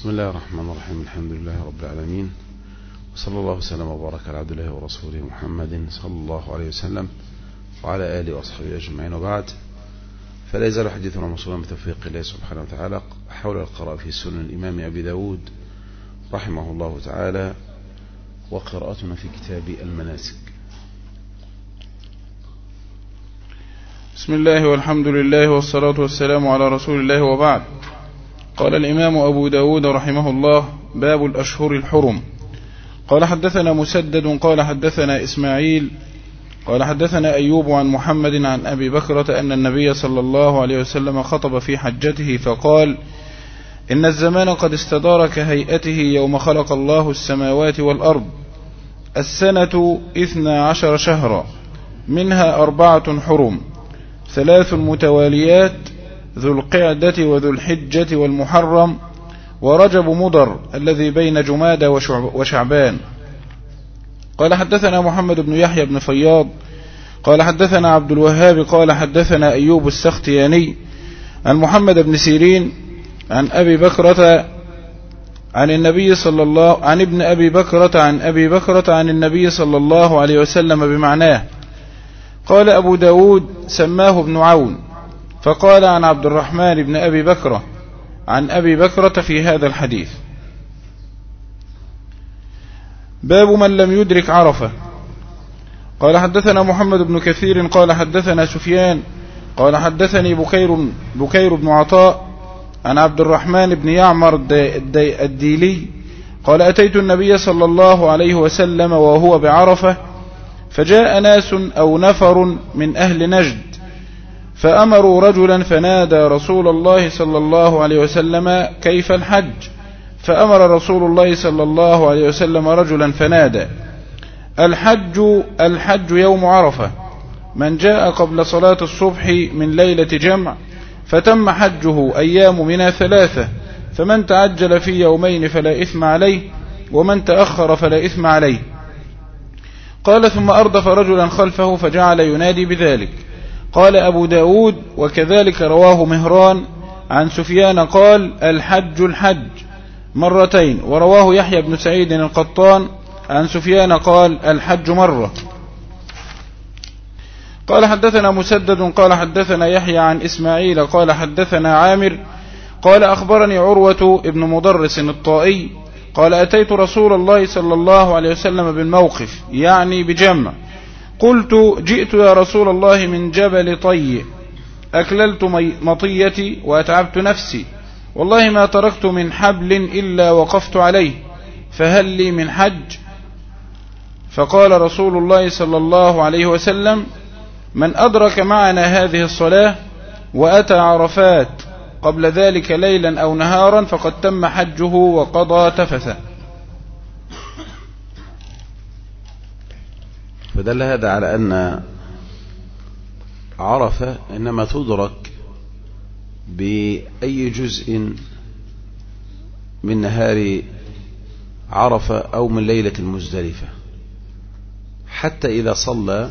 بسم الله الرحمن الرحيم. الحمد لله رب العالمين، وصلى الله وسلم وبارك على عبد الله ورسوله محمد صلى الله عليه وسلم وعلى آله وأصحابه أجمعين، وبعد. فلا يزال حديثنا موصولا بتوفيق الله سبحانه وتعالى حول القراءة في سنن الإمام أبي داود رحمه الله تعالى، وقراءتنا في كتاب المناسك. بسم الله والحمد لله والصلاة والسلام على رسول الله، وبعد. قال الإمام أبو داود رحمه الله: باب الأشهر الحرم. قال حدثنا مسدد قال حدثنا إسماعيل قال حدثنا أيوب عن محمد عن أبي بكرة أن النبي صلى الله عليه وسلم خطب في حجته فقال: إن الزمان قد استدار كهيئته يوم خلق الله السماوات والأرض، السنة 12 شهرا، منها 4 حرم، 3 متواليات، ذو القعدة وذو الحجة والمحرم ورجب مضر الذي بين جمادى وشعبان. قال حدثنا محمد بن يحيى بن فياض قال حدثنا عبد الوهاب قال حدثنا أيوب السختياني عن محمد بن سيرين عن أبي بكرة عن النبي صلى الله عن ابن أبي بكرة عن أبي بكرة عن النبي صلى الله عليه وسلم بمعناه. قال أبو داود: سماه ابن عون، فقال عن عبد الرحمن بن أبي بكرة عن أبي بكرة في هذا الحديث. باب من لم يدرك عرفة. قال حدثنا محمد بن كثير قال حدثنا سفيان قال حدثني بكير بن عطاء عن عبد الرحمن بن يعمر الديلي قال: أتيت النبي صلى الله عليه وسلم وهو بعرفة، فجاء ناس أو نفر من أهل نجد فأمروا رجلا فنادى رسول الله صلى الله عليه وسلم: كيف الحج؟ فأمر رسول الله صلى الله عليه وسلم رجلا فنادى: الحج يوم عرفة، من جاء قبل صلاة الصبح من ليلة جمع فتم حجه أيام منها 3، فمن تعجل في يومين فلا إثم عليه، ومن تأخر فلا إثم عليه. قال: ثم أردف رجلا خلفه فجعل ينادي بذلك. قال أبو داود: وكذلك رواه مهران عن سفيان قال: الحج مرتين. ورواه يحيى بن سعيد القطان عن سفيان قال: الحج مرة. قال حدثنا مسدد قال حدثنا يحيى عن إسماعيل قال حدثنا عامر قال: أخبرني عروة ابن مدرس الطائي قال: أتيت رسول الله صلى الله عليه وسلم بالموقف، يعني بجمع. قلت: جئت يا رسول الله من جبل طي، أكللت مطيتي وأتعبت نفسي، والله ما تركت من حبل إلا وقفت عليه، فهل لي من حج؟ فقال رسول الله صلى الله عليه وسلم: من أدرك معنا هذه الصلاة وأتى عرفات قبل ذلك ليلا أو نهارا فقد تم حجه وقضى تفثه. فدل هذا على أن عرفة إنما تدرك بأي جزء من نهار عرفة أو من ليلة المزدلفة، حتى إذا صلى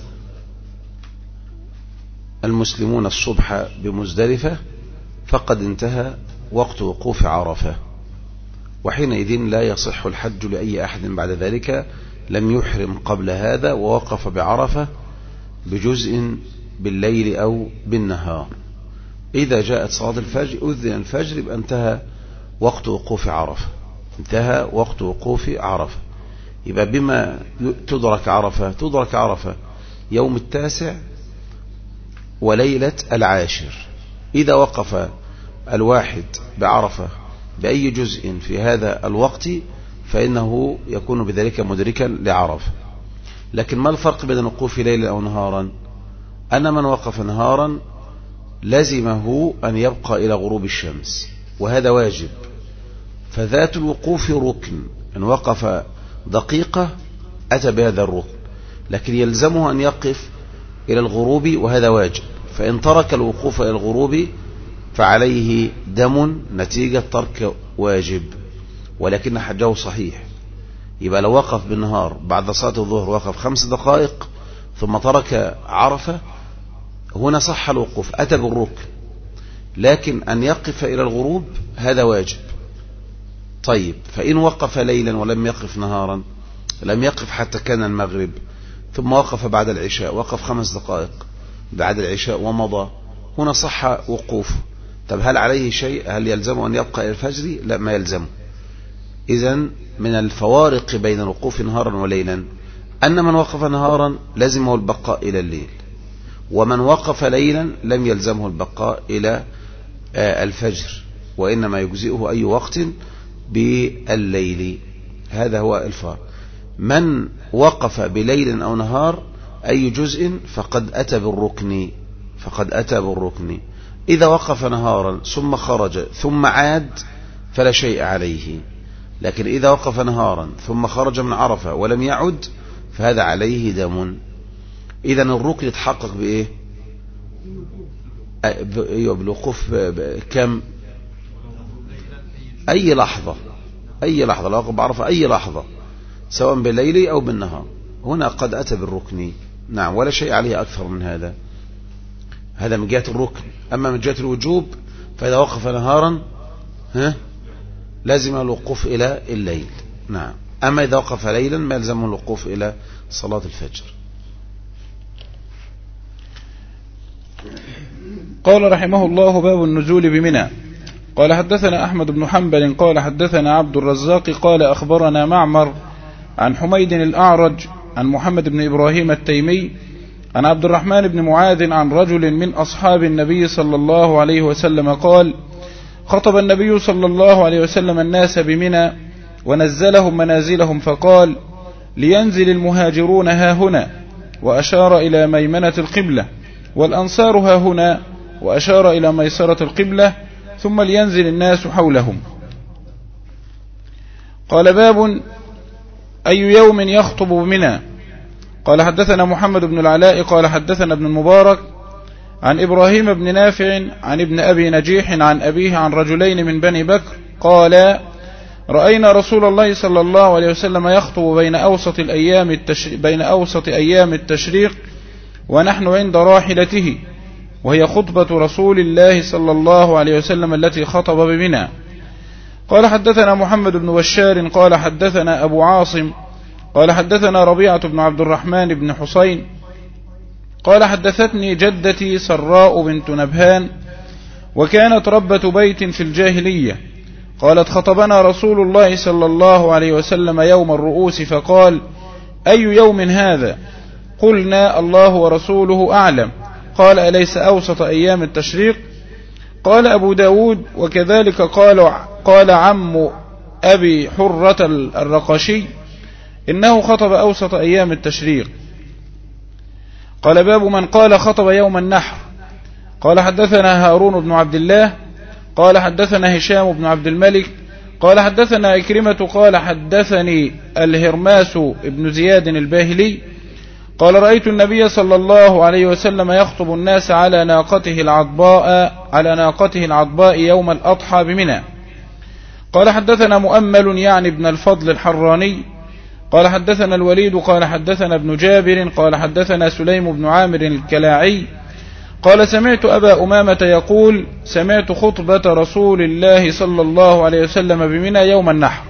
المسلمون الصبح بمزدلفة فقد انتهى وقت وقوف عرفة، وحينئذ لا يصح الحج لأي أحد بعد ذلك لم يحرم قبل هذا ووقف بعرفة بجزء بالليل أو بالنهار. إذا جاءت صلاة الفجر أذن الفجر يبقى انتهى وقت وقوف عرفة، انتهى وقت وقوف عرفة. يبقى بما تدرك عرفة يوم 9 وليلة 10. إذا وقف الواحد بعرفة بأي جزء في هذا الوقت فإنه يكون بذلك مدركا لعرفة. لكن ما الفرق بين الوقوف ليلا أو نهارا؟ أن من وقف نهارا لزمه أن يبقى إلى غروب الشمس، وهذا واجب، فذات الوقوف ركن. إن وقف دقيقة أتى بهذا الركن، لكن يلزمه أن يقف إلى الغروب وهذا واجب. فإن ترك الوقوف إلى الغروب فعليه دم نتيجة ترك واجب، ولكن حجه صحيح. يبقى لو وقف بالنهار بعد صلاة الظهر وقف 5 دقائق ثم ترك عرفة، هنا صح الوقوف، أتى بالركن، لكن أن يقف إلى الغروب هذا واجب. طيب فإن وقف ليلا ولم يقف نهارا، لم يقف حتى كان المغرب، ثم وقف بعد العشاء، وقف 5 دقائق بعد العشاء ومضى، هنا صح وقوفه. طب هل عليه شيء؟ هل يلزمه أن يبقى إلى الفجر؟ لا، ما يلزمه. إذن من الفوارق بين الوقوف نهارا وليلا أن من وقف نهارا لزمه البقاء إلى الليل، ومن وقف ليلا لم يلزمه البقاء إلى الفجر، وإنما يجزئه أي وقت بالليل. هذا هو الفارق. من وقف بليل أو نهار أي جزء فقد أتى بالركن. إذا وقف نهارا ثم خرج ثم عاد فلا شيء عليه، لكن إذا وقف نهارا ثم خرج من عرفة ولم يعد فهذا عليه دم. إذن الركن يتحقق بإيه؟ بالوقوف كم؟ أي لحظة لو وقف بعرفة أي لحظة، سواء بالليل أو بالنهار، هنا قد أتى بالركن. نعم، ولا شيء عليه أكثر من هذا. هذا من جهة الركن. أما من جهة الوجوب فإذا وقف نهارا لازم الوقوف إلى الليل. نعم. أما إذا وقف ليلا ما يلزمه الوقوف إلى صلاة الفجر. قال رحمه الله: باب النزول بمنى. قال حدثنا أحمد بن حنبل قال حدثنا عبد الرزاق قال أخبرنا معمر عن حميد الأعرج عن محمد بن إبراهيم التيمي عن عبد الرحمن بن معاذ عن رجل من أصحاب النبي صلى الله عليه وسلم قال: خطب النبي صلى الله عليه وسلم الناس بمنى ونزلهم منازلهم فقال: لينزل المهاجرون ها هنا، وأشار إلى ميمنة القبلة، والأنصار ها هنا، وأشار إلى ميسرة القبلة، ثم لينزل الناس حولهم. قال: باب أي يوم يخطب بمنى. قال حدثنا محمد بن العلاء قال حدثنا ابن المبارك عن إبراهيم بن نافع عن ابن أبي نجيح عن أبيه عن رجلين من بني بكر قال: رأينا رسول الله صلى الله عليه وسلم يخطب بين أوسط أيام التشريق ونحن عند راحلته، وهي خطبة رسول الله صلى الله عليه وسلم التي خطب بمنى. قال حدثنا محمد بن بشار قال حدثنا أبو عاصم قال حدثنا ربيعة بن عبد الرحمن بن حسين قال حدثتني جدتي سراء بنت نبهان، وكانت ربة بيت في الجاهلية، قالت: خطبنا رسول الله صلى الله عليه وسلم يوم الرؤوس فقال: أي يوم هذا؟ قلنا: الله ورسوله أعلم. قال: أليس أوسط أيام التشريق؟ قال أبو داود: وكذلك قال عم أبي حرة الرقشي إنه خطب أوسط أيام التشريق. قال: باب من قال خطب يوم النحر. قال حدثنا هارون بن عبد الله قال حدثنا هشام بن عبد الملك قال حدثنا إكرمة قال حدثني الهرماس بن زياد الباهلي قال: رأيت النبي صلى الله عليه وسلم يخطب الناس على ناقته العضباء يوم الأضحى بمنى. قال حدثنا مؤمل يعني ابن الفضل الحراني قال حدثنا الوليد قال حدثنا ابن جابر قال حدثنا سليم بن عامر الكلاعي قال: سمعت أبا أمامة يقول: سمعت خطبة رسول الله صلى الله عليه وسلم بمنى يوم النحر.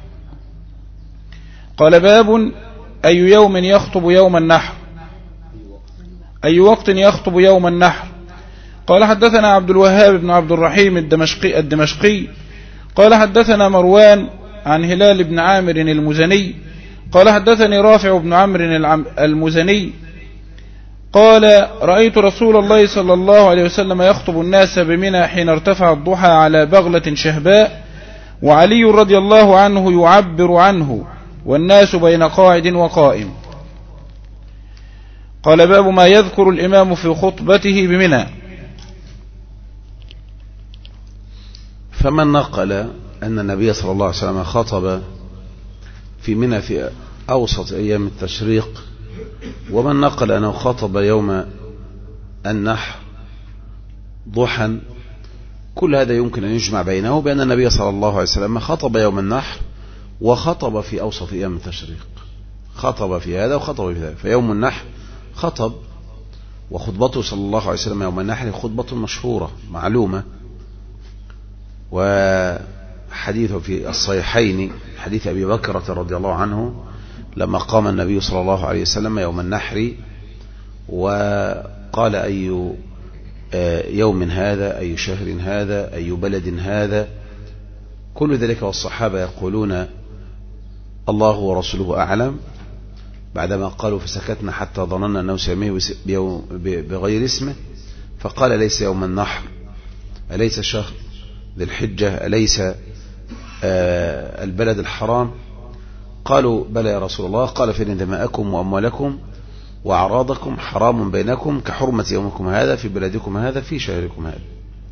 قال: باب أي يوم يخطب يوم النحر، أي وقت يخطب يوم النحر. قال حدثنا عبد الوهاب بن عبد الرحيم الدمشقي قال حدثنا مروان عن هلال بن عامر المزني قال حدثني رافع بن عمرو المزني قال: رأيت رسول الله صلى الله عليه وسلم يخطب الناس بمنى حين ارتفع الضحى على بغلة شهباء، وعلي رضي الله عنه يعبر عنه، والناس بين قاعد وقائم. قال: باب ما يذكر الإمام في خطبته بمنى. فمن نقل أن النبي صلى الله عليه وسلم خطب في منى في أوسط أيام التشريق، ومن نقل أنه خطب يوم النحر ضحى، كل هذا يمكن أن يجمع بينه بأن النبي صلى الله عليه وسلم خطب يوم النحر وخطب في أوسط أيام التشريق، خطب في هذا وخطب في هذا. فيوم النحر خطب، وخطبته صلى الله عليه وسلم يوم النحر خطبة مشهورة معلومة، وحتى حديث في الصحيحين حديث أبي بكرة رضي الله عنه لما قام النبي صلى الله عليه وسلم يوم النحر وقال أي يوم هذا، أي شهر هذا، أي بلد هذا، كل ذلك والصحابة يقولون الله ورسوله أعلم، بعدما قالوا فسكتنا حتى ظننا أنه سيسميه بغير اسمه، فقال ليس يوم النحر، أليس شهر ذي الحجة، أليس البلد الحرام؟ قالوا بلى يا رسول الله. قال فإن دماءكم وأموالكم وأعراضكم حرام بينكم كحرمة يومكم هذا في بلدكم هذا في شهركم هذا.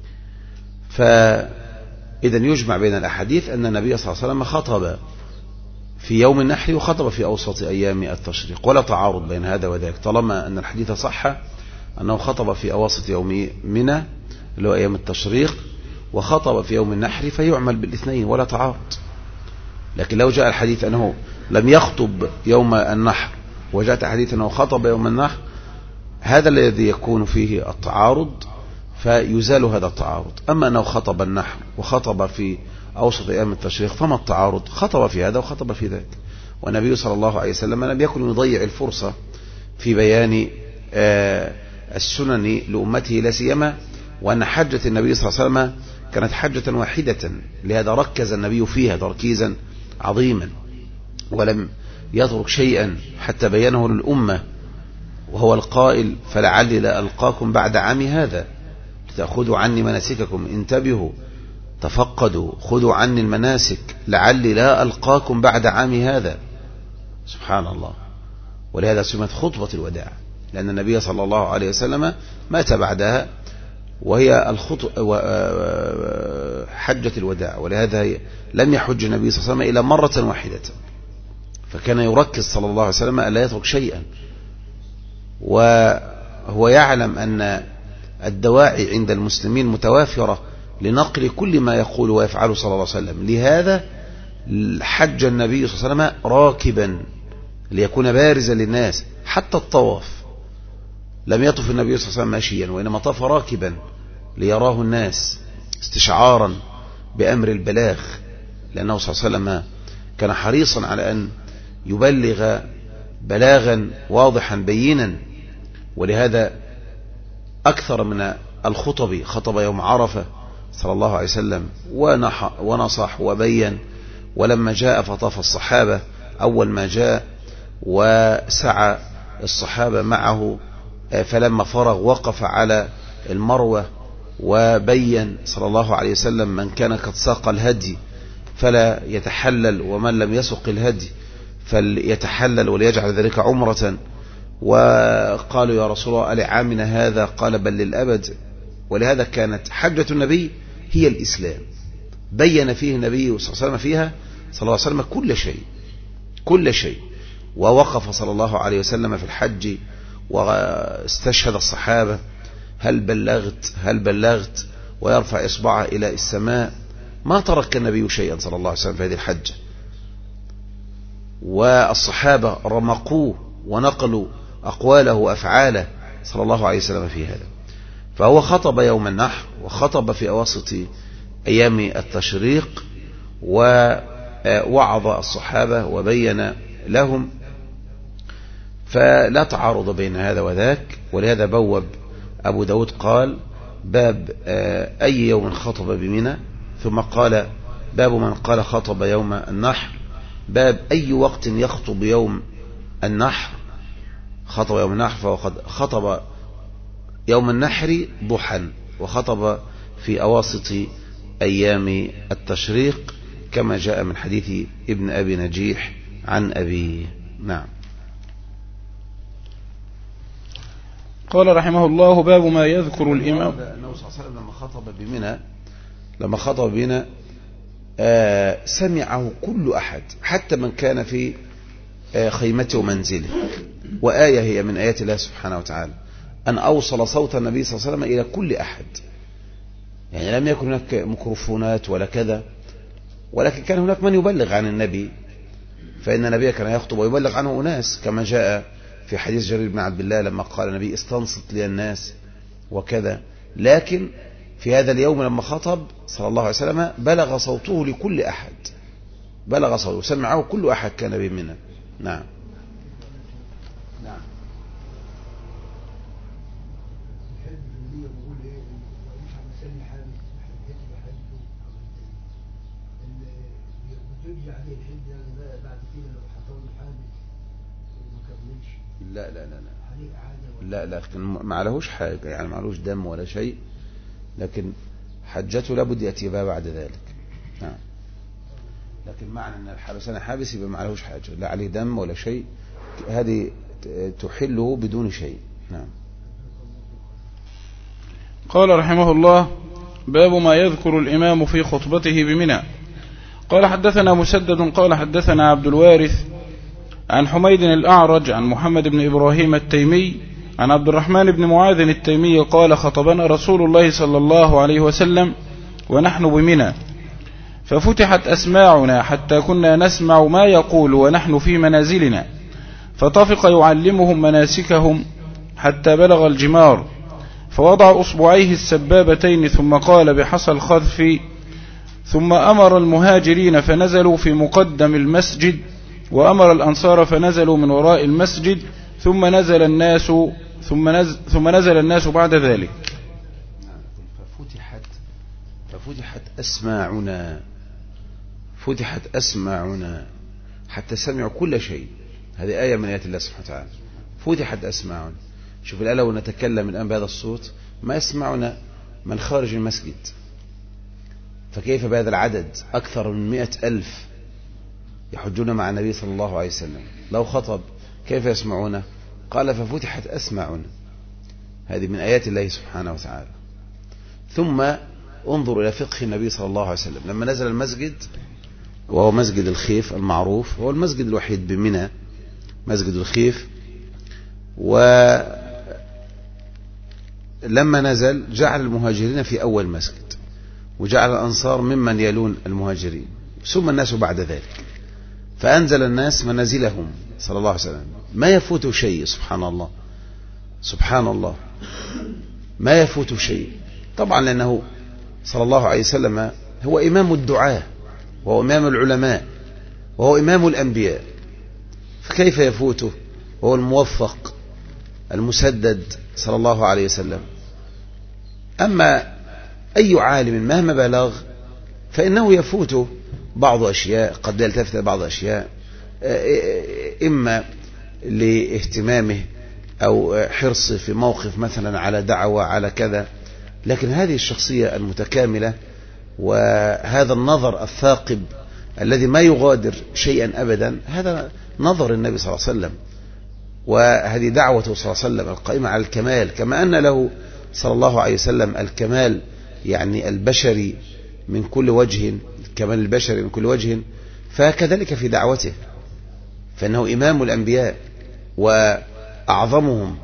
فإذا يجمع بين الأحاديث أن النبي صلى الله عليه وسلم خطب في يوم النحر وخطب في أوسط أيام التشريق، ولا تعارض بين هذا وذاك طالما أن الحديث صح أنه خطب في أواسط يوم منى اللي هو أيام التشريق وخطب في يوم النحر، فيعمل بالاثنين ولا تعارض. لكن لو جاء الحديث أنه لم يخطب يوم النحر وجاءت حديث أنه خطب يوم النحر، هذا الذي يكون فيه التعارض، فيزال هذا التعارض. أما أنه خطب النحر وخطب في أوسط أيام التشريق فما التعارض؟ خطب في هذا وخطب في ذاك، والنبي صلى الله عليه وسلم لم يكن يضيع الفرصة في بيان السنن لأمته، لا سيما وأن حجة النبي صلى الله عليه وسلم كانت حجة واحدة، لهذا ركز النبي فيها تركيزا عظيما ولم يترك شيئا حتى بينه للأمة، وهو القائل فلعلي لا ألقاكم بعد عامي هذا لتأخذوا عني مناسككم، انتبهوا تفقدوا خذوا عني المناسك لعلي لا ألقاكم بعد عامي هذا. سبحان الله. ولهذا سمت خطبة الوداع، لأن النبي صلى الله عليه وسلم مات بعدها وهي حجة الوداع، ولهذا لم يحج النبي صلى الله عليه وسلم إلى مرة واحدة، فكان يركز صلى الله عليه وسلم ألا يترك شيئا، وهو يعلم أن الدواعي عند المسلمين متوافرة لنقل كل ما يقول ويفعله صلى الله عليه وسلم. لهذا حج النبي صلى الله عليه وسلم راكبا ليكون بارزا للناس، حتى الطواف لم يطف النبي صلى الله عليه وسلم ماشيا، وإنما طاف راكبا ليراه الناس استشعارا بأمر البلاغ، لأنه صلى الله عليه وسلم كان حريصا على أن يبلغ بلاغا واضحا بينا، ولهذا أكثر من الخطب خطب يوم عرفة صلى الله عليه وسلم ونصح وبين. ولما جاء فطاف الصحابة أول ما جاء وسعى الصحابة معه، فلما فرغ وقف على المروة وبين صلى الله عليه وسلم من كان قد ساق الهدي فلا يتحلل، ومن لم يسق الهدي فليتحلل وليجعل ذلك عمرة. وقالوا يا رسول الله ألعامنا هذا؟ قال بل للأبد. ولهذا كانت حجة النبي هي الإسلام، بين فيه النبي صلى الله عليه وسلم فيها صلى الله عليه وسلم كل شيء، ووقف صلى الله عليه وسلم في الحج واستشهد الصحابة هل بلغت ويرفع إصبعه إلى السماء، ما ترك النبي شيئا صلى الله عليه وسلم في هذه الحجة، والصحابة رمقوه ونقلوا أقواله وأفعاله صلى الله عليه وسلم في هذا. فهو خطب يوم النحر وخطب في أواسط أيام التشريق ووعظ الصحابة وبين لهم، فلا تعارض بين هذا وذاك. ولهذا بوب أبو داود قال باب أي يوم خطب بمنى، ثم قال باب من قال خطب يوم النحر، باب أي وقت يخطب يوم النحر. خطب يوم النحر فهو خطب يوم النحر ضحى، وخطب في أواسط أيام التشريق كما جاء من حديث ابن أبي نجيح عن أبيه. نعم. قال رحمه الله باب ما يذكر الإمام أنه صلى الله عليه وسلم لما خطب بمنى سمعه كل أحد حتى من كان في خيمته ومنزله، وآية هي من آيات الله سبحانه وتعالى أن أوصل صوت النبي صلى الله عليه وسلم إلى كل أحد، يعني لم يكن هناك ميكروفونات ولا كذا، ولكن كان هناك من يبلغ عن النبي، فإن النبي كان يخطب ويبلغ عنه أناس كما جاء في حديث جرير بن عبد الله لما قال النبي استنصت لي الناس وكذا. لكن في هذا اليوم لما خطب صلى الله عليه وسلم بلغ صوته لكل أحد، بلغ صوته سمعه كل أحد كان بمنى. نعم. نعم. لا لا لا لا لا لا، لكن ما عليهوش حاجة، يعني ما عليهوش دم ولا شيء، لكن حجته لابد يأتي بها بعد ذلك. نعم. لكن معنى أن الحبسان حابس يبقى ما عليهوش حاجة، لا عليه دم ولا شيء، هذه تحله بدون شيء. نعم. قال رحمه الله: باب ما يذكر الإمام في خطبته بمنى. قال حدثنا مسدد قال حدثنا عبد الوارث عن حميد الأعرج عن محمد بن إبراهيم التيمي عن عبد الرحمن بن معاذ التيمي قال: خطبنا رسول الله صلى الله عليه وسلم ونحن بمنى، ففتحت أسماعنا حتى كنا نسمع ما يقول ونحن في منازلنا، فطفق يعلمهم مناسكهم حتى بلغ الجمار، فوضع أصبعيه السبابتين ثم قال بحصى الخذف، ثم أمر المهاجرين فنزلوا في مقدم المسجد، وأمر الأنصار فنزلوا من وراء المسجد، ثم نزل الناس بعد ذلك. ففتحت أسماعنا، فتحت أسماعنا حتى سمعوا كل شيء. هذه آية من آيات الله سبحانه وتعالى. فتحت أسماعنا. شوف الآن لو نتكلم الآن بهذا الصوت ما يسمعنا من خارج المسجد، فكيف بهذا العدد أكثر من 100,000 يحجون مع النبي صلى الله عليه وسلم، لو خطب كيف يسمعونه؟ قال ففتحت أسماعنا. هذه من آيات الله سبحانه وتعالى. ثم انظر إلى فقه النبي صلى الله عليه وسلم لما نزل المسجد، وهو مسجد الخيف المعروف، هو المسجد الوحيد بمنى، مسجد الخيف، ولما نزل جعل المهاجرين في أول مسجد، وجعل الأنصار ممن يلون المهاجرين، ثم الناس بعد ذلك، فأنزل الناس منازلهم صلى الله عليه وسلم، ما يفوت شيء. سبحان الله سبحان الله، ما يفوت شيء، طبعا لأنه صلى الله عليه وسلم هو إمام الدعاة، وهو إمام العلماء، وهو إمام الأنبياء، فكيف يفوته وهو الموفق المسدد صلى الله عليه وسلم؟ أما أي عالم مهما بلغ فإنه يفوته بعض أشياء، قد يلتفت بعض أشياء، إما لاهتمامه أو حرصه في موقف مثلا على دعوة على كذا، لكن هذه الشخصية المتكاملة وهذا النظر الثاقب الذي ما يغادر شيئا أبدا، هذا نظر النبي صلى الله عليه وسلم، وهذه دعوته صلى الله عليه وسلم القائمة على الكمال، كما أن له صلى الله عليه وسلم الكمال يعني البشري من كل وجه، الكمال البشري من كل وجه، فكذلك في دعوته، فإنه إمام الأنبياء وأعظمهم،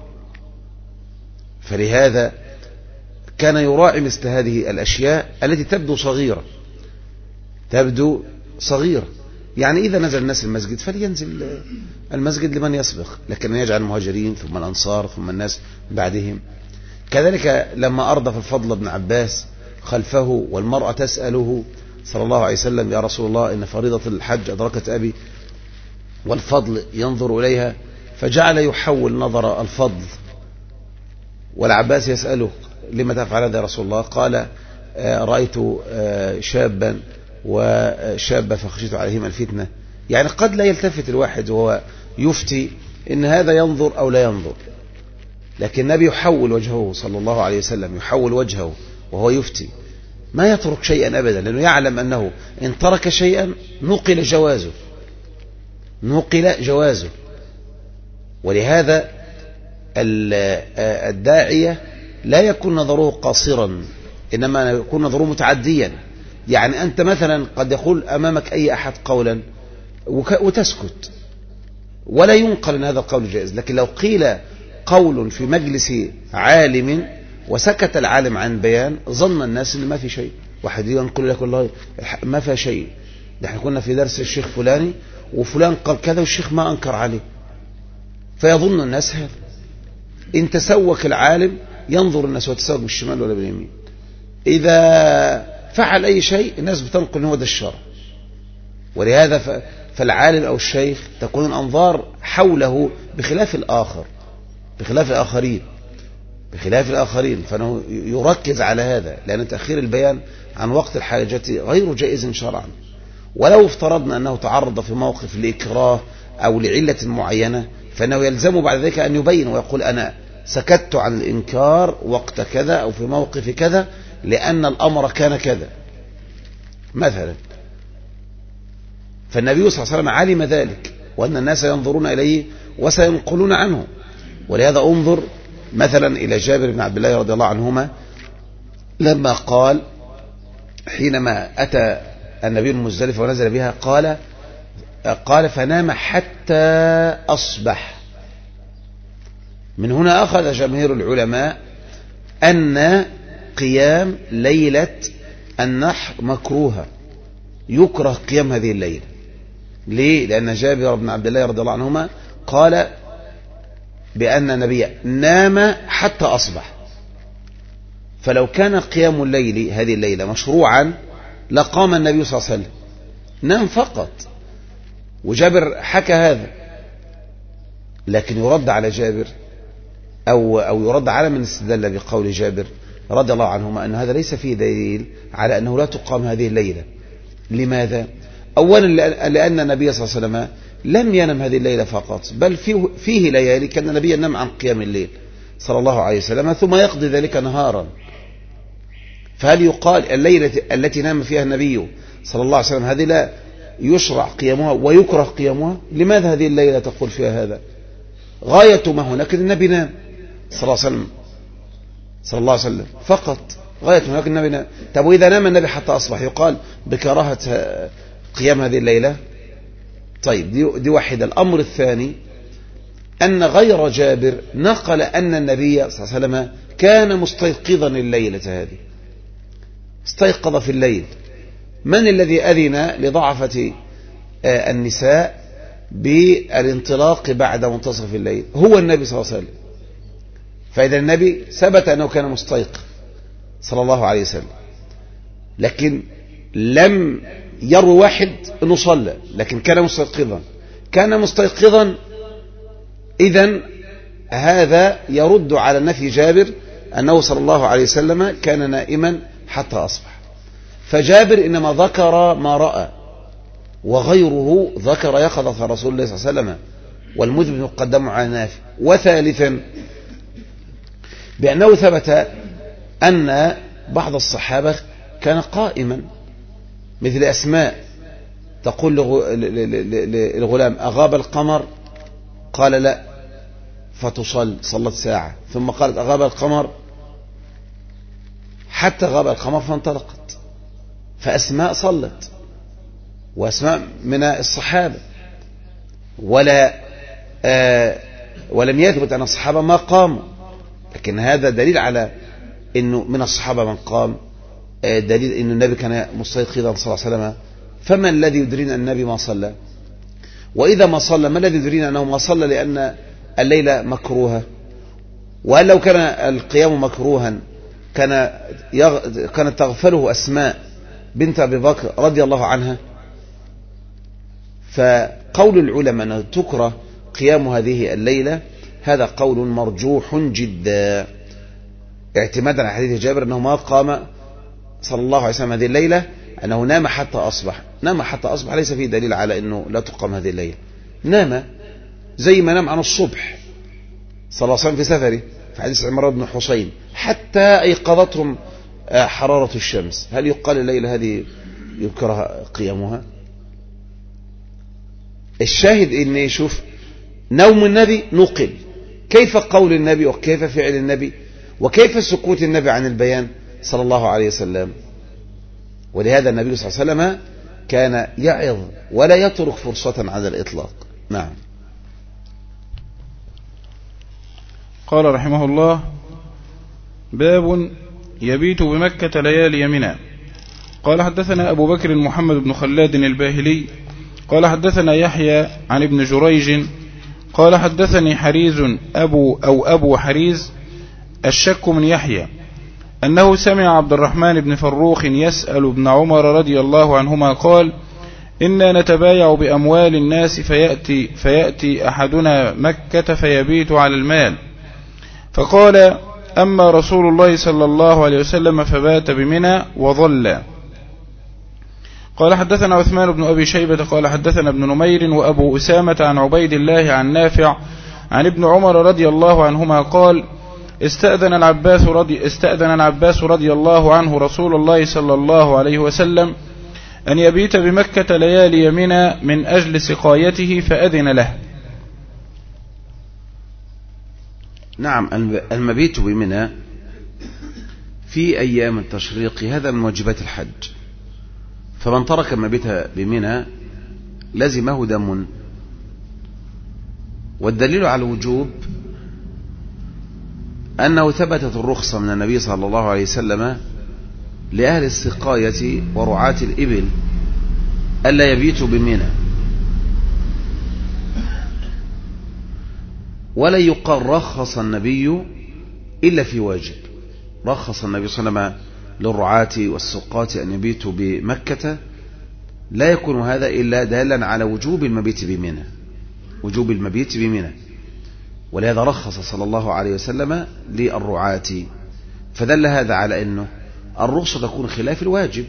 فلهذا كان يراعي مثل هذه الأشياء التي تبدو صغيرة، تبدو صغيرة، يعني إذا نزل الناس المسجد فلينزل المسجد لمن يسبق، لكن يجعل المهاجرين ثم الأنصار ثم الناس بعدهم. كذلك لما أردف الفضل بن عباس خلفه والمرأة تسأله صلى الله عليه وسلم: يا رسول الله إن فريضة الحج أدركت أبي، والفضل ينظر إليها، فجعل يحول نظر الفضل، والعباس يسأله: لما تفعل هذا يا رسول الله؟ قال: رأيت شابا وشابة فخشيت عليهما الفتنة. يعني قد لا يلتفت الواحد وهو يفتي إن هذا ينظر أو لا ينظر، لكن النبي يحول وجهه صلى الله عليه وسلم، يحول وجهه وهو يفتي، ما يترك شيئا أبدا، لأنه يعلم أنه إن ترك شيئا نقل جوازه، نقل جوازه. ولهذا الداعية لا يكون نظره قاصرا، إنما يكون نظره متعديا. يعني أنت مثلا قد يقول أمامك أي أحد قولا وتسكت ولا ينقل أن هذا القول جائز، لكن لو قيل قول في مجلس عالم وسكت العالم عن بيان ظن الناس ان ما في شيء، واحد ينقل لك والله ما في شيء، نحن كنا في درس الشيخ فلاني وفلان قال كذا والشيخ ما أنكر عليه، فيظن الناس هذا. إن تسوك العالم ينظر الناس وتسوك بالشمال ولا باليمين، إذا فعل أي شيء الناس بتنقل هو ده الشرع، ولهذا فالعالم أو الشيخ تكون الأنظار حوله بخلاف الآخر، بخلاف الآخرين، فإنه يركز على هذا، لأن تأخير البيان عن وقت الحاجة غير جائز شرعا. ولو افترضنا أنه تعرض في موقف لإكراه أو لعلة معينة، فإنه يلزم بعد ذلك أن يبين ويقول أنا سكت عن الإنكار وقت كذا أو في موقف كذا لأن الأمر كان كذا مثلا. فالنبي صلى الله عليه وسلم علم ذلك، وأن الناس ينظرون إليه وسينقلون عنه. ولهذا انظر مثلا إلى جابر بن عبد الله رضي الله عنهما لما قال حينما أتى النبي المزدلفة ونزل بها قال فنام حتى أصبح. من هنا أخذ جماهير العلماء أن قيام ليلة النحر مكروهة، يكره قيام هذه الليلة. ليه؟ لأن جابر بن عبد الله رضي الله عنهما قال بأن النبي نام حتى أصبح، فلو كان قيام الليل هذه الليلة مشروعا لقام النبي صلى الله عليه وسلم، نام فقط. وجابر حكى هذا، لكن يرد على جابر أو يرد على من استدل بقول جابر رضي الله عنهما أن هذا ليس فيه دليل على أنه لا تقام هذه الليلة. لماذا؟ أولا لأن النبي صلى الله عليه وسلم لم ينم هذه الليلة فقط، بل فيه ليالي كان النبي ينام عن قيام الليل صلى الله عليه وسلم ثم يقضي ذلك نهارا. فهل يقال الليلة التي نام فيها النبي صلى الله عليه وسلم هذه لا يشرع قيامها ويكره قيامها؟ لماذا هذه الليلة تقول فيها هذا؟ غاية ما هناك النبي نام صلى الله عليه وسلم فقط، غاية ما هناك النبي نام. طب وإذا نام النبي حتى أصبح يقال بكراهة قيام هذه الليلة؟ طيب دي واحدة. الأمر الثاني أن غير جابر نقل أن النبي صلى الله عليه وسلم كان مستيقظا الليلة هذه، استيقظ في الليل. من الذي أذن لضعفة النساء بالانطلاق بعد منتصف الليل؟ هو النبي صلى الله عليه وسلم. فإذا النبي ثبت أنه كان مستيقظ صلى الله عليه وسلم، لكن لم يروي واحد أنه صلى، لكن كان مستيقظا. إذن هذا يرد على نفي جابر أنه صلى الله عليه وسلم كان نائما حتى أصبح. فجابر إنما ذكر ما رأى، وغيره ذكر يقظة رسول الله صلى الله عليه وسلم، والمذنب يقدم على نافي. وثالثا بأنه ثبت أن بعض الصحابة كان قائما، مثل أسماء تقول للغلام أغاب القمر؟ قال لا، صلت ساعة، ثم قالت أغاب القمر حتى غاب القمر فانطلقت. فأسماء صلت، وأسماء من الصحابة، ولم يثبت أن الصحابة ما قاموا، لكن هذا دليل على أنه من الصحابة من قام، دليل أن النبي كان مستيقظا صلى الله عليه وسلم. فما الذي يدرينا أن النبي ما صلى؟ وإذا ما صلى ما الذي يدرينا أنه ما صلى لأن الليلة مكروهة؟ وهل لو كان القيام مكروها كانت تغفله أسماء بنت أبي بكر رضي الله عنها؟ فقول العلماء أنه تكره قيام هذه الليلة هذا قول مرجوح جدا، اعتمادا على حديث جابر أنه ما قام صلى الله عليه وسلم هذه الليلة، أنه نام حتى أصبح. نام حتى أصبح ليس فيه دليل على أنه لا تقام هذه الليلة. نام زي ما نام عن الصبح صلى الله عليه وسلم في سفره في حديث عمران بن حسين حتى أيقظتهم حرارة الشمس. هل يقال الليلة هذه يكره قيامها؟ الشاهد إن يشوف نوم النبي نقل، كيف قول النبي وكيف فعل النبي وكيف سكوت النبي عن البيان صلى الله عليه وسلم. ولهذا النبي صلى الله عليه وسلم كان يعظ ولا يترك فرصة على الإطلاق. نعم. قال رحمه الله: باب يبيت بمكة ليالي منى. قال حدثنا أبو بكر محمد بن خلاد الباهلي قال حدثنا يحيى عن ابن جريج قال حدثني حريز أبو حريز الشك من يحيى أنه سمع عبد الرحمن بن فروخ يسأل ابن عمر رضي الله عنهما قال: إنا نتبايع بأموال الناس فيأتي أحدنا مكة فيبيت على المال، فقال: أما رسول الله صلى الله عليه وسلم فبات بمنى وظل. قال حدثنا عثمان بن أبي شيبة قال حدثنا ابن نمير وأبو أسامة عن عبيد الله عن نافع عن ابن عمر رضي الله عنهما قال: استأذن العباس رضي الله عنه رسول الله صلى الله عليه وسلم أن يبيت بمكة ليالي منى من أجل سقايته فأذن له. نعم، المبيت بمنى في أيام التشريق هذا من واجبات الحج، فمن ترك المبيت بمنى لزمه دم. والدليل على الوجوب أنه ثبتت الرخصة من النبي صلى الله عليه وسلم لأهل السقاية ورعاة الإبل ألا يبيتوا بمنى، ولا يقال رخص النبي إلا في واجب. رخص النبي صلى الله عليه وسلم للرعاة والسقاة أن يبيتوا بمكة، لا يكون هذا إلا دالا على وجوب المبيت بمنى، وجوب المبيت بمنى، ولهذا رخص صلى الله عليه وسلم للرعاة. فدل هذا على أنه الرخصة تكون خلاف الواجب،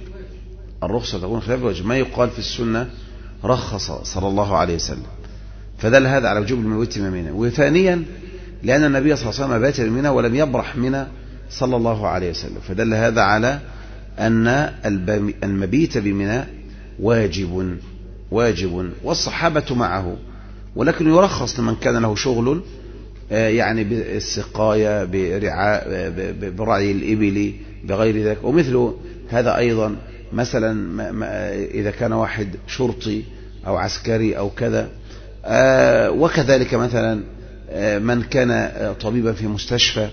ما يقال في السنة رخص صلى الله عليه وسلم، فدل هذا على وجوب المبيت بمنى. وثانيا لأن النبي صلى الله عليه وسلم بات بمنى ولم يبرح منى صلى الله عليه وسلم، فدل هذا على أن المبيت بمنى واجب والصحابة معه، ولكن يرخص لمن كان له شغل يعني بالسقاية برعي الإبل بغير ذلك. ومثل هذا أيضا مثلا إذا كان واحد شرطي أو عسكري أو كذا، وكذلك مثلا من كان طبيبا في مستشفى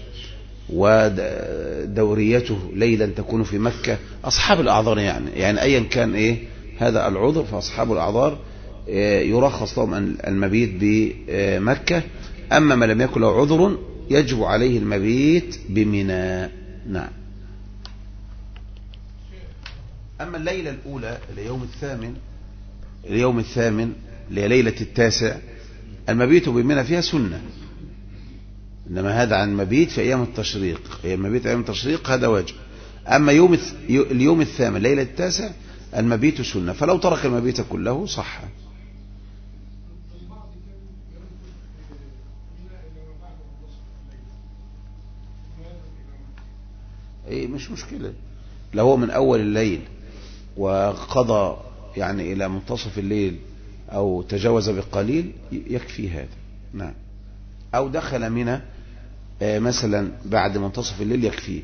ودوريته ليلا تكون في مكة، أصحاب الأعذار يعني أيا كان هذا العذر، فأصحاب الأعذار يرخص لهم المبيت بمكة. أما ما لم يكن له عذر يجب عليه المبيت بمنى. نعم. أما الليلة الأولى اليوم الثامن ليلة التاسع، المبيت بمنى فيها سنة، إنما هذا عن مبيت في أيام التشريق. المبيت أيام التشريق هذا واجب. أما اليوم الثامن ليلة التاسع المبيت سنة، فلو ترك المبيت كله صح. مش مشكلة، لو هو من أول الليل وقضى يعني إلى منتصف الليل أو تجاوز بقليل يكفي هذا. نعم. أو دخل منى مثلا بعد منتصف الليل يكفيه.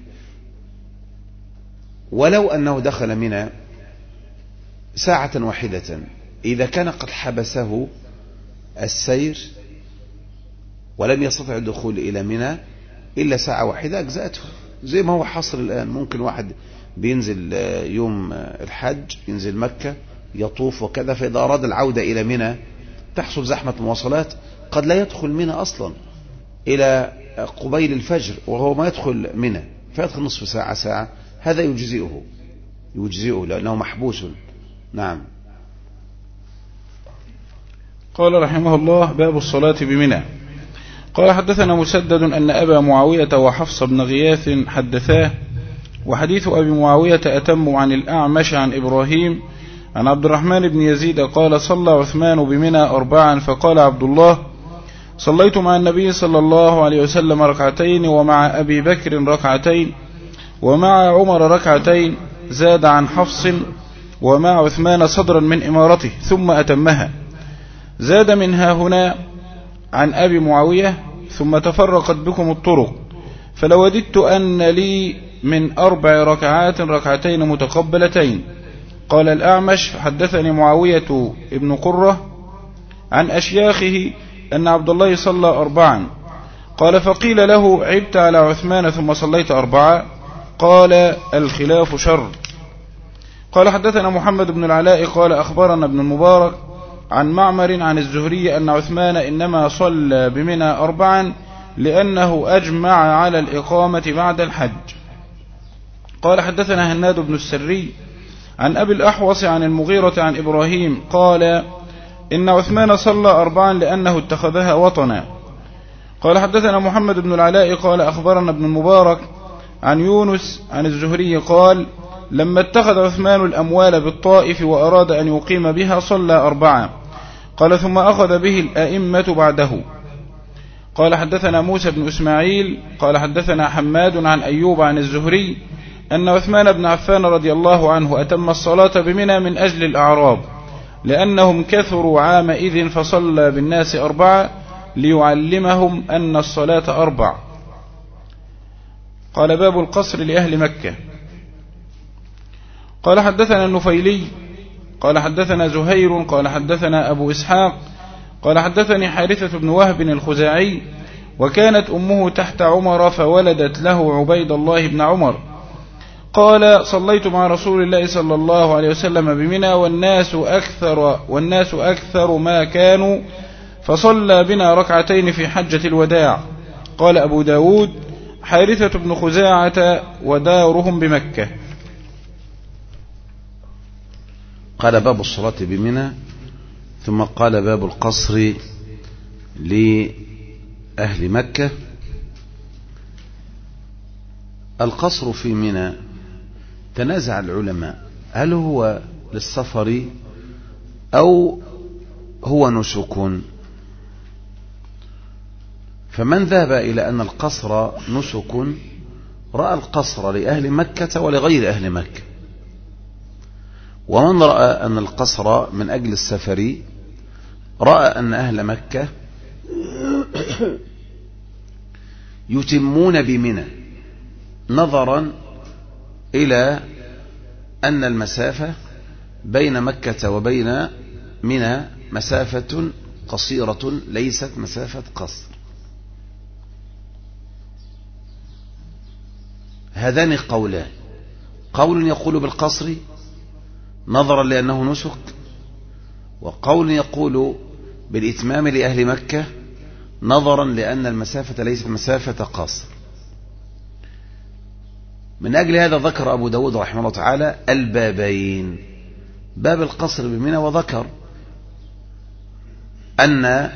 ولو أنه دخل منى ساعة واحدة، إذا كان قد حبسه السير ولم يستطع الدخول إلى منى إلا ساعة واحدة أجزأته، زي ما هو حصل الآن. ممكن واحد بينزل يوم الحج ينزل مكة يطوف وكذا، فإذا أراد العودة إلى منى تحصل زحمة مواصلات، قد لا يدخل منى أصلا إلى قبيل الفجر وهو ما يدخل منى، فيدخل نصف ساعة، هذا يجزئه لأنه محبوس. نعم. قال رحمه الله: باب الصلاة بمنى. قال حدثنا مسدد أن أبا معاوية وحفص بن غياث حدثاه، وحديث أبي معاوية أتم عن الأعمش عن إبراهيم عن عبد الرحمن بن يزيد قال: صلى عثمان بمنى 4، فقال عبد الله: صليت مع النبي صلى الله عليه وسلم 2 ومع أبي بكر 2 ومع عمر 2، زاد عن حفص: ومع عثمان صدرا من إمارته، ثم أتمها. زاد منها هنا عن أبي معاوية: ثم تفرقت بكم الطرق، فلوددت أن لي من 4 ركعات 2 متقبلتين. قال الأعمش: حدثني معاوية ابن قرة عن أشياخه أن عبد الله صلى 4. قال: فقيل له: عبت على عثمان ثم صليت 4؟ قال: الخلاف شر. قال حدثنا محمد بن العلاء قال أخبرنا ابن المبارك عن معمر عن الزهري أن عثمان إنما صلى بمنى 4 لأنه أجمع على الإقامة بعد الحج. قال حدثنا هناد بن السري عن أبي الأحوص عن المغيرة عن إبراهيم قال إن عثمان صلى 4 لأنه اتخذها وطنا. قال حدثنا محمد بن العلاء قال أخبرنا ابن المبارك عن يونس عن الزهري قال لما اتخذ عثمان الأموال بالطائف وأراد أن يقيم بها صلى 4. قال ثم أخذ به الأئمة بعده. قال حدثنا موسى بن إسماعيل قال حدثنا حماد عن أيوب عن الزهري أن عثمان بن عفان رضي الله عنه أتم الصلاة بمنى من أجل الأعراب لأنهم كثروا عامئذ فصلى بالناس 4 ليعلمهم أن الصلاة 4. قال باب القصر لأهل مكة. قال حدثنا النفيلي قال حدثنا زهير قال حدثنا أبو إسحاق قال حدثني حارثة بن وهب الخزاعي وكانت أمه تحت عمر فولدت له عبيد الله بن عمر قال صليت مع رسول الله صلى الله عليه وسلم بمنى والناس أكثر ما كانوا فصلى بنا 2 في حجة الوداع. قال أبو داود حارثة بن خزاعة ودارهم بمكة. قال باب الصلاة بمنى ثم قال باب القصر لأهل مكة. القصر في منى تنازع العلماء هل هو للسفر أو هو نسك. فمن ذهب إلى أن القصر نسك رأى القصر لأهل مكة ولغير أهل مكة، ومن رأى أن القصر من أجل السفر رأى أن أهل مكة يتمون بمنى نظرا إلى أن المسافة بين مكة وبين منى مسافة قصيرة ليست مسافة قصر. هذان قولان، قول يقول بالقصر نظرا لأنه نسك، وقول يقول بالإتمام لأهل مكة نظرا لأن المسافة ليست مسافة قصر. من أجل هذا ذكر أبو داود رحمه الله تعالى البابين، باب القصر بمنى، وذكر أن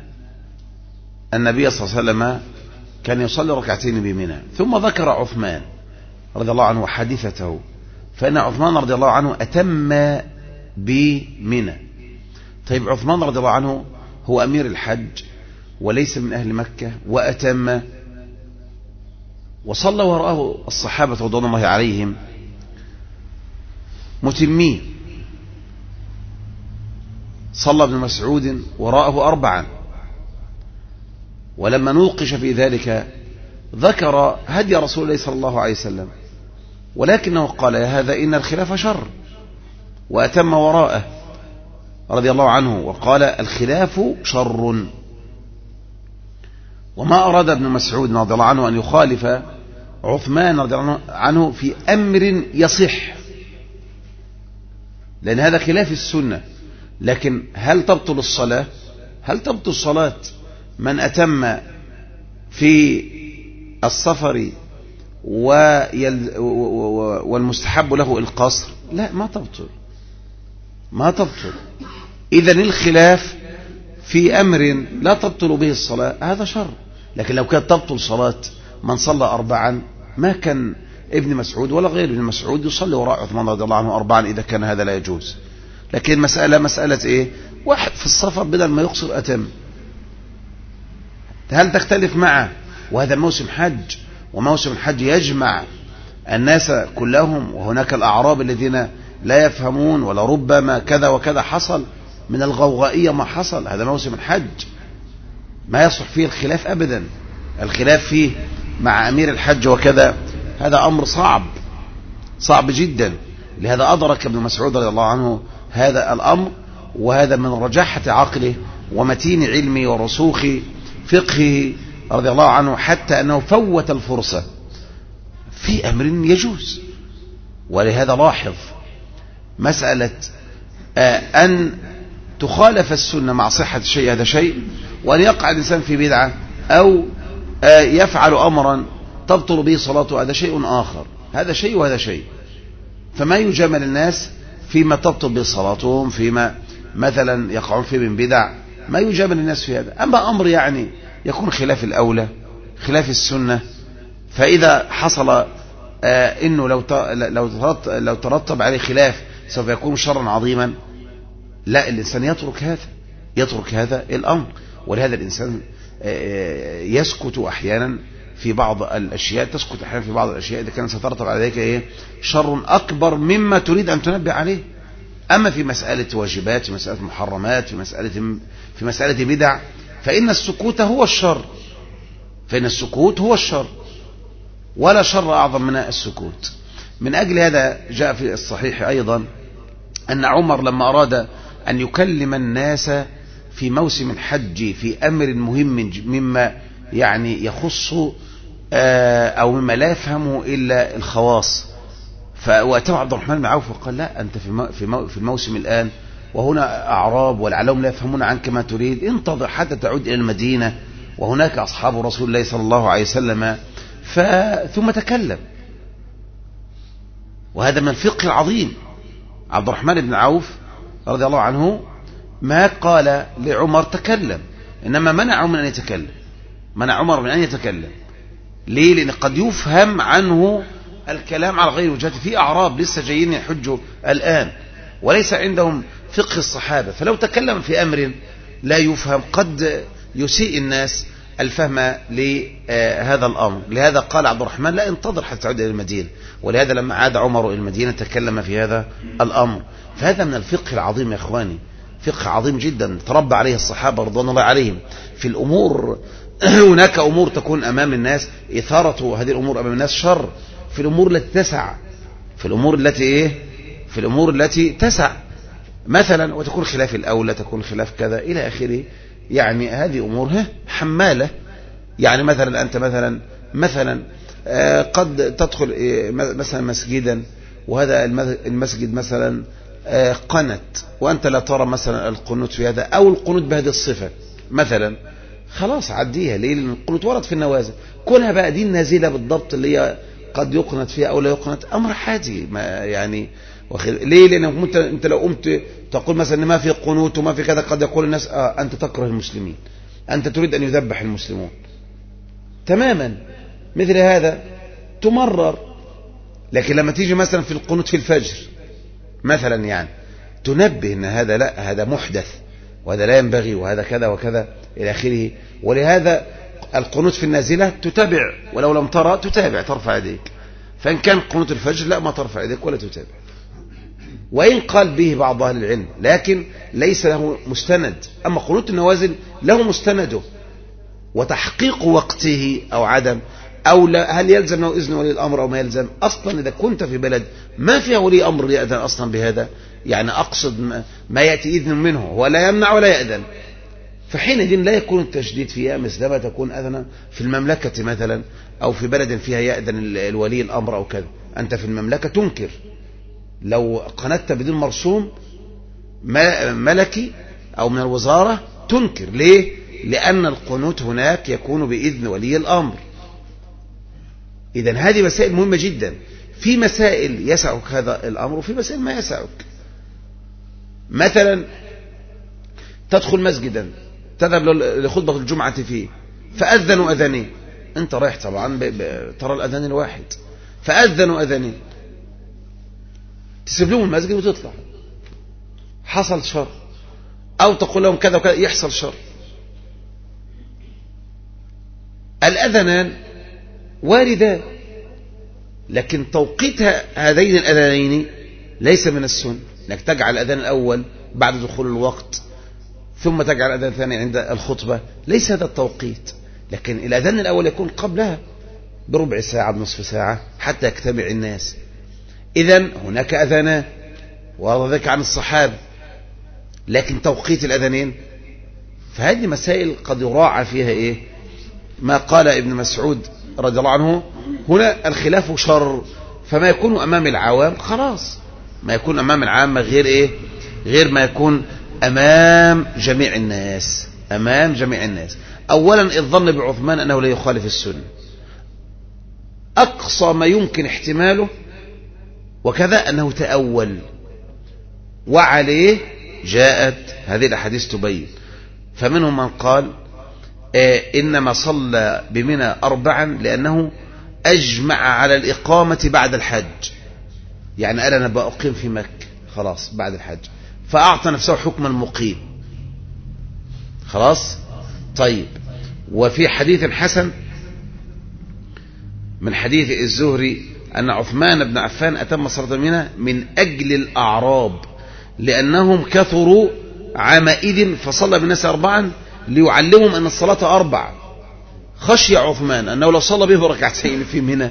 النبي صلى الله عليه وسلم كان يصلي 2 بمنى، ثم ذكر عثمان رضي الله عنه حادثته، فإن عثمان رضي الله عنه أتم بمنى. طيب عثمان رضي الله عنه هو أمير الحج وليس من أهل مكة وأتم، وصلى وراءه الصحابة رضوان الله عليهم متمين. صلى ابن مسعود وراءه 4، ولما نوقش في ذلك ذكر هدي رسول الله صلى الله عليه وسلم، ولكنه قال يا هذا إن الخلاف شر، وأتم وراءه رضي الله عنه وقال الخلاف شر. وما أراد ابن مسعود رضي الله عنه أن يخالف عثمان رضي الله عنه في أمر يصح، لأن هذا خلاف السنة. لكن هل تبطل الصلاة؟ هل تبطل الصلاة من أتم في السفر والمستحب له القصر؟ لا، ما تبطل. إذن الخلاف في أمر لا تبطل به الصلاة هذا شر. لكن لو كانت تبطل صلاة من صلى 4 ما كان ابن مسعود ولا غير ابن مسعود يصلي وراء عثمان رضي الله عنه 4 إذا كان هذا لا يجوز. لكن مسألة إيه؟ واحد في السفر بدل ما يقصر أتم، هل تختلف معه؟ وهذا موسم حج، وموسم الحج يجمع الناس كلهم، وهناك الأعراب الذين لا يفهمون، ولربما كذا وكذا حصل من الغوغائية ما حصل. هذا موسم الحج ما يصح فيه الخلاف أبدا. الخلاف فيه مع أمير الحج وكذا هذا أمر صعب جدا. لهذا أدرك ابن مسعود رضي الله عنه هذا الأمر، وهذا من رجاحة عقله ومتين علمه ورسوخ فقهه رضي الله عنه، حتى أنه فوت الفرصة في أمر يجوز. ولهذا لاحظ مسألة أن تخالف السنة مع صحة الشيء هذا شيء، وأن يقع الإنسان في بدعة أو يفعل أمرا تبطل به صلاته هذا شيء آخر. هذا شيء وهذا شيء. فما يجامل الناس فيما تبطل به صلاتهم، فيما مثلا يقعون فيه من بدع، ما يجامل الناس في هذا. أما أمر يعني يكون خلاف الأولى، خلاف السنة، فإذا حصل إنه لو ترتب عليه خلاف سوف يكون شرا عظيما، لا، الإنسان يترك هذا الأمر. ولهذا الإنسان يسكت أحيانا في بعض الأشياء، تسكت أحيانا في بعض الأشياء إذا كان سترتب على ذلك شر أكبر مما تريد أن تنبه عليه. أما في مسألة واجبات، في مسألة محرمات، في مسألة بدع، فإن السكوت هو الشر، ولا شر أعظم من السكوت. من أجل هذا جاء في الصحيح أيضا أن عمر لما أراد أن يكلم الناس في موسم الحج في أمر مهم مما يعني يخص أو مما لا يفهمه إلا الخواص، فوأتاه عبد الرحمن بن عوف وقال: لا، أنت في الموسم الآن، وهنا أعراب ولعلهم لا يفهمون عنك ما تريد، انتظر حتى تعود إلى المدينة وهناك أصحاب رسول الله صلى الله عليه وسلم ثم تكلم. وهذا من الفقه العظيم. عبد الرحمن بن عوف رضي الله عنه ما قال لعمر تكلم، إنما منع عمر من أن يتكلم. ليه؟ لأن قد يفهم عنه الكلام على غير وجهته. في أعراب لسه جايين يحجوا الآن وليس عندهم فقه الصحابة، فلو تكلم في أمر لا يفهم قد يسيء الناس الفهم لهذا الأمر. لهذا قال عبد الرحمن: لا، انتظر حتى تعود إلى المدينة. ولهذا لما عاد عمر إلى المدينة تكلم في هذا الأمر. فهذا من الفقه العظيم يا إخواني، فقه عظيم جدا تربى عليه الصحابة رضوان الله عليهم. في الأمور هناك أمور تكون أمام الناس، إثارة هذه الأمور أمام الناس شر، في الأمور التي تسع، في الأمور التي تسع مثلا، وتكون خلاف الأولى، تكون خلاف كذا إلى آخره. يعني هذه أمور حمالة. يعني مثلا أنت مثلا قد تدخل مثلا مسجدا، وهذا المسجد مثلا قنت، وأنت لا ترى مثلا القنوت في هذا أو القنوت بهذه الصفة مثلا، خلاص عديها. ليه؟ لأن القنوت ورد في النوازل. كونها بقى دي النازلة بالضبط اللي هي قد يقنت فيها أو لا يقنت، أمر حاجي ما يعني. ليه؟ لأن أنت لو قمت تقول مثلا ما في قنوت وما في كذا، قد يقول الناس أنت تكره المسلمين، أنت تريد أن يذبح المسلمون تماما. مثل هذا تمرر. لكن لما تيجي مثلا في القنوت في الفجر مثلا، يعني تنبه أن هذا لا، هذا محدث وهذا لا ينبغي وهذا كذا وكذا إلى آخره. ولهذا القنوت في النازلة تتابع، ولو لم ترى تتابع، ترفع يديك. فإن كان قنوت الفجر لا، ما ترفع يديك ولا تتابع، وإن قال به بعض أهل العلم، لكن ليس له مستند. أما قنوت النوازل له مستنده وتحقيق وقته أو عدم، أو لا، هل يلزم له إذن ولي الأمر أو ما يلزم. أصلا إذا كنت في بلد ما فيها ولي أمر يأذن أصلا بهذا، يعني أقصد ما يأتي إذن منه ولا يمنع ولا يأذن، فحينئذ لا يكون التشديد فيها مثلما تكون أذنا في المملكة مثلا، أو في بلد فيها يأذن الولي الأمر أو كذا. أنت في المملكة تنكر، لو قنت بدون مرسوم ملكي أو من الوزارة تنكر. ليه؟ لأن القنوت هناك يكون بإذن ولي الأمر. إذن هذه مسائل مهمة جدا. في مسائل يسعك هذا الأمر وفي مسائل ما يسعك. مثلا تدخل مسجدا تذهب لخطبة الجمعة فيه، فأذنوا أذانين، أنت رايح طبعا ترى الأذان الواحد، فأذنوا أذانين، تسيب لهم المسجد وتطلع، حصل شر. أو تقول لهم كذا وكذا، يحصل شر. الأذنان واردان، لكن توقيت هذين الأذانين ليس من السنة، أنك تجعل الأذان الأول بعد دخول الوقت ثم تجعل الأذان الثاني عند الخطبة، ليس هذا التوقيت. لكن الأذان الأول يكون قبلها بربع ساعة بنصف ساعة حتى يجتمع الناس. إذن هناك أذانان ورد ذلك عن الصحابة، لكن توقيت الأذانين فهذه مسائل قد يراعى فيها ما قال ابن مسعود رضي الله عنه: هنا الخلاف شر، فما يكون أمام العوام خلاص، ما يكون أمام العامة غير ما يكون أمام جميع الناس. أولا الظن بعثمان أنه لا يخالف السنة، أقصى ما يمكن احتماله، وكذا أنه تأول، وعليه جاءت هذه الأحاديث تبين. فمنهم من قال إنما صلى بمنى 4 لأنه أجمع على الإقامة بعد الحج، يعني قال أنا بأقيم في مكة خلاص بعد الحج، فأعطى نفسه حكم المقيم خلاص. طيب، وفي حديث حسن من حديث الزهري أن عثمان بن عفان أتم صلاة منى من أجل الأعراب لأنهم كثروا عامئذ فصلى بالناس 4 ليعلمهم أن الصلاة 4. خشي عثمان أنه لو صلى به ركعتين في منى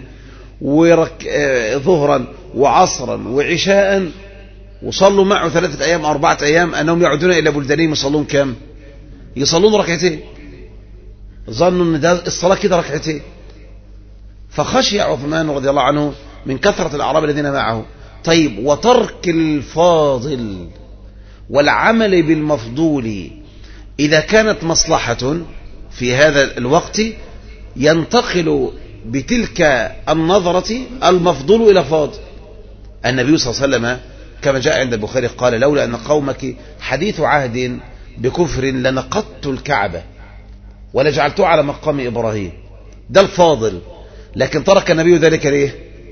ظهرا وعصرا وعشاء وصلوا معه 3 أيام 4 أيام أنهم يعودون إلى بلدانهم يصلون كم؟ يصلون ركعتين، ظنوا أن ده الصلاة كده ركعتين. فخشي عثمان رضي الله عنه من كثرة الأعراب الذين معه. طيب، وترك الفاضل والعمل بالمفضول إذا كانت مصلحة في هذا الوقت ينتقل بتلك النظرة المفضول إلى فاضل. النبي صلى الله عليه وسلم كما جاء عند البخاري قال لولا أن قومك حديث عهد بكفر لنقضت الكعبة ولجعلته على مقام إبراهيم. ده الفاضل، لكن ترك النبي ذلك ليه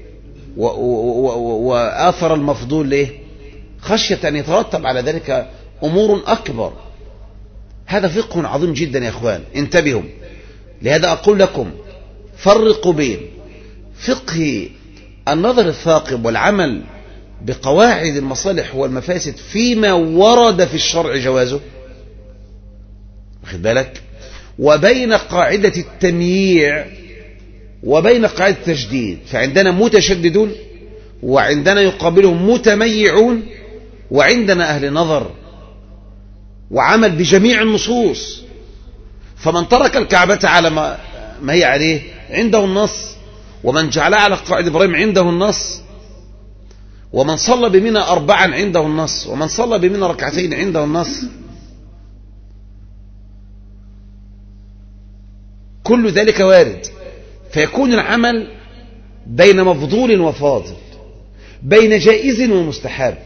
وآثر المفضول ليه؟ خشية أن يترتب على ذلك أمور أكبر. هذا فقه عظيم جدا يا أخوان، انتبهوا. لهذا أقول لكم فرقوا بين فقه النظر الثاقب والعمل بقواعد المصالح والمفاسد فيما ورد في الشرع جوازه، واخد بالك، وبين قاعدة التمييع وبين قاعدة التجديد. فعندنا متشددون وعندنا يقابلهم متميعون، وعندنا أهل نظر وعمل بجميع النصوص. فمن ترك الكعبة على ما هي عليه عنده النص، ومن جعلها على قاعدة إبراهيم عنده النص، ومن صلى بمنى 4 عنده النص، ومن صلى بمنى 2 عنده النص. كل ذلك وارد. فيكون العمل بين مفضول وفاضل، بين جائز ومستحب.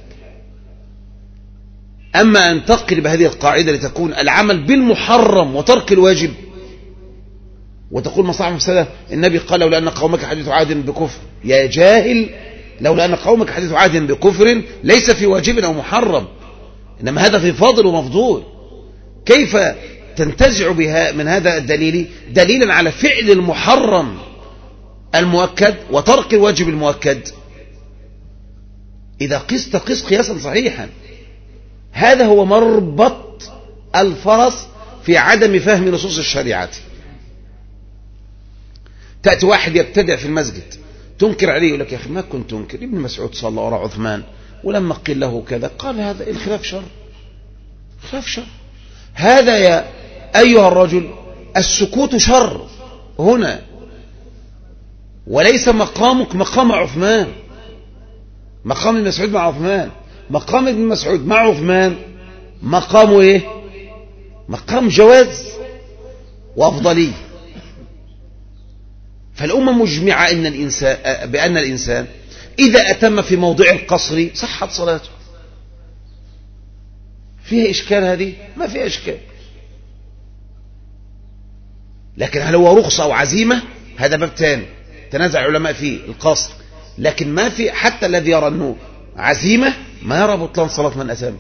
أما أن تقلب هذه القاعدة لتكون العمل بالمحرم وترك الواجب، وتقول مصلحة مفسدة، النبي قال لولا أن قومك حديث عهد بكفر. يا جاهل، لولا أن قومك حديث عهد بكفر ليس في واجب أو محرم، إنما هذا في فاضل ومفضول. كيف تنتزع بها من هذا الدليل دليلا على فعل المحرم المؤكد وترك الواجب المؤكد؟ إذا قست قس قياسا صحيحا. هذا هو مربط الفرس في عدم فهم نصوص الشريعة. تأتي واحد يبتدع في المسجد تنكر عليه، يقول لك يا أخي ما كنت تنكر، ابن مسعود صلى وراء عثمان ولما قيل له كذا قال هذا الخلاف شر، خلاف شر. هذا يا أيها الرجل السكوت شر هنا، وليس مقامك مقام عثمان، مقام ابن مسعود مع عثمان. مقام ابن مسعود مع عثمان مقامه ايه؟ مقام جواز وأفضلية. فالأمة مجمعة بأن الإنسان إذا أتم في موضع القصر صحت صلاته. فيها إشكال هذه؟ ما فيها إشكال. لكن هل هو رخصة أو عزيمة؟ هذا باب تاني تنازع العلماء فيه القصر. لكن ما في حتى الذي يرى أنه عزيمة ما يرى بطلان صلاة من أتم.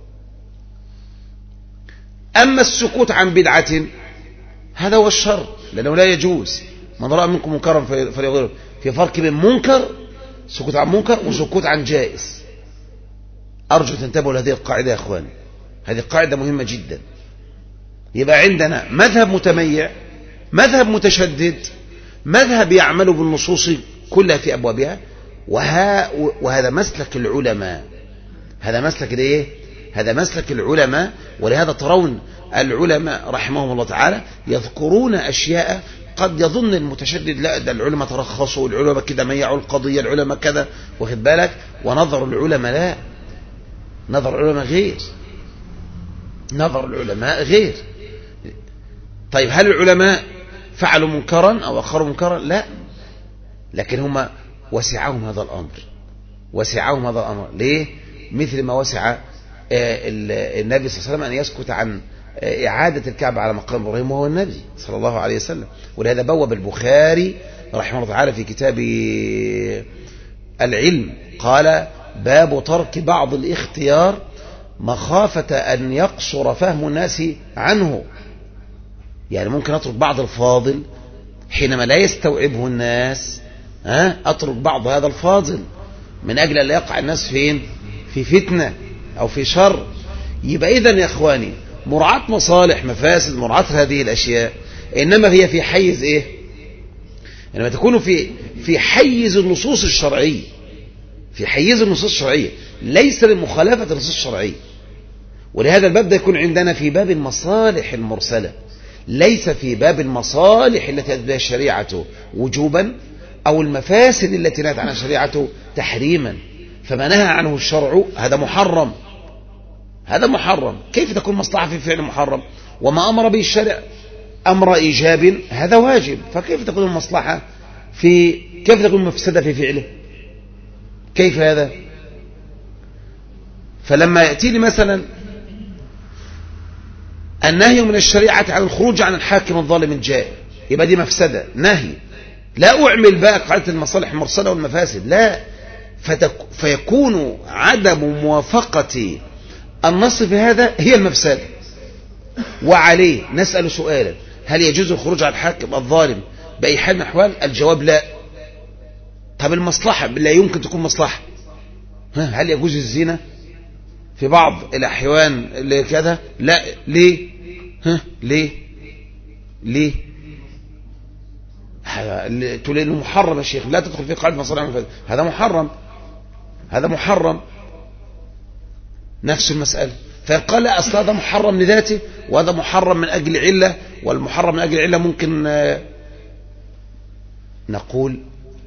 أما السكوت عن بدعة هذا هو الشر، لأنه لا يجوز. من رأى منكم منكرا فليغيره. في فرق بين منكر، سكوت عن منكر، وسكوت عن جائز. أرجو تنتبهوا لهذه القاعدة يا أخواني، هذه قاعدة مهمة جدا. يبقى عندنا مذهب متميع، مذهب متشدد، مذهب يعمل بالنصوص كلها في أبوابها، وهذا مسلك العلماء. هذا مسلك الايه؟ هذا مسلك العلماء. ولهذا ترون العلماء رحمهم الله تعالى يذكرون أشياء قد يظن المتشدد لا ده العلماء ترخصوا، العلماء كده ميعوا القضية، العلماء كذا، واخد بالك. ونظر العلماء لا، نظر العلماء غير، نظر العلماء غير. طيب هل العلماء فعلوا منكرا أو أخروا منكرا؟ لا، لكن هم وسعهم هذا الأمر، وسعهم هذا الأمر. ليه؟ مثل ما وسع النبي صلى الله عليه وسلم أن يسكت عن إعادة الكعبة على مقام إبراهيم وهو النبي صلى الله عليه وسلم. ولهذا بوب البخاري رحمه الله تعالى في كتاب العلم قال: باب ترك بعض الاختيار مخافة أن يقصر فهم الناس عنه. يعني ممكن أترك بعض الفاضل حينما لا يستوعبه الناس، أترك بعض هذا الفاضل من أجل أن لا يقع الناس فين؟ في فتنة أو في شر. يبقى إذن يا إخواني مراعاة مصالح مفاسد، مراعاة هذه الأشياء إنما هي في حيز إيه؟ إنما تكون في حيز النصوص الشرعية، في حيز النصوص الشرعية، ليس لمخالفة النصوص الشرعية. ولهذا الباب ده يكون عندنا في باب المصالح المرسلة، ليس في باب المصالح التي أتت بها الشريعة وجوبا أو المفاسد التي نهت عنها الشريعة تحريما. فما نهى عنه الشرع هذا محرم، هذا محرم. كيف تكون مصلحة في فعل محرم؟ وما أمر به الشرع أمر إيجاب هذا واجب، فكيف تكون المصلحة كيف تكون مفسدة في فعله؟ كيف هذا؟ فلما يأتيني مثلا النهي من الشريعة عن الخروج عن الحاكم الظالم الجائر، يبقى دي مفسدة، نهي. لا أعمل بقى قاعدة المصالح المرسلة والمفاسد، لا، فيكون عدم موافقة النص في هذا هي المفسدة. وعليه نسأل سؤالا: هل يجوز الخروج عن الحاكم الظالم بأي حال من الأحوال؟ الجواب لا. طب المصلحة لا يمكن تكون مصلحة. هل يجوز الزنا في بعض الأحيان اللي كذا؟ لا. ليه؟ ليه؟ تقول إنه محرم يا شيخ، لا تدخل في قاعدة مصالح المفاسد، هذا محرم، هذا محرم. نفس المسألة. فقال لا، أصلا هذا محرم لذاته وهذا محرم من أجل علة، والمحرم من أجل علة ممكن نقول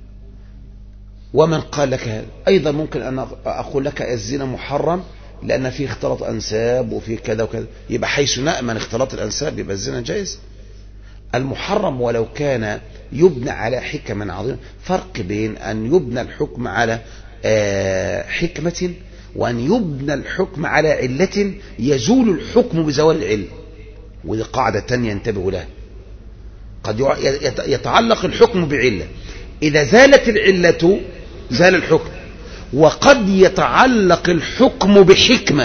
ومن قال لك هذا؟ أيضا ممكن أن أقول لك الزنا محرم لأن فيه اختلاط أنساب وفيه كذا وكذا، يبقى حيث نأمن اختلاط الأنساب يبقى الزنا جائز. المحرم ولو كان يبنى على حكم عظيم، فرق بين أن يبنى الحكم على حكمة وأن يبنى الحكم على علة يزول الحكم بزوال العلة. ودي قاعدة تانية ينتبه لها. قد يتعلق الحكم بعلة، إذا زالت العلة زال الحكم، وقد يتعلق الحكم بحكمة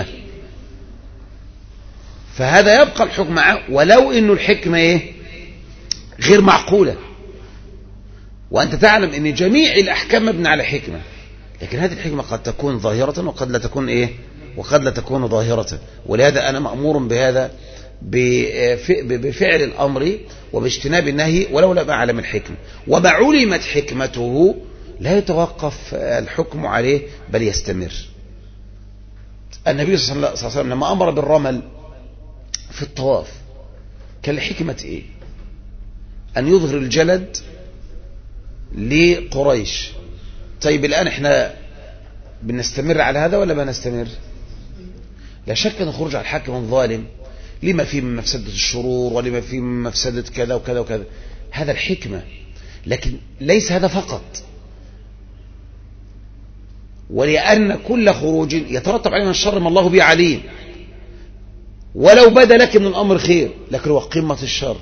فهذا يبقى الحكم معه ولو إنه الحكمة غير معقولة. وأنت تعلم أن جميع الأحكام مبنى على حكمة، لكن هذه الحكمة قد تكون ظاهرة وقد لا تكون وقد لا تكون ظاهرة. ولهذا أنا مأمور بهذا، بفعل الأمر وباجتناب النهي ولو لم أعلم الحكمة. وما علمت حكمته لا يتوقف الحكم عليه بل يستمر. النبي صلى الله عليه وسلم لما أمر بالرمل في الطواف كان الحكمة أن يظهر الجلد لقريش. طيب الآن احنا بنستمر على هذا ولا ما نستمر؟ لا شك أن الخروج على الحاكم الظالم لما فيه من مفسدة الشرور ولما فيه من مفسدة كذا وكذا وكذا، هذا الحكمة. لكن ليس هذا فقط، ولأن كل خروج يترتب عليه من الشر ما الله به عليم، ولو بدا لك من الأمر خير لكن هو قمة الشر،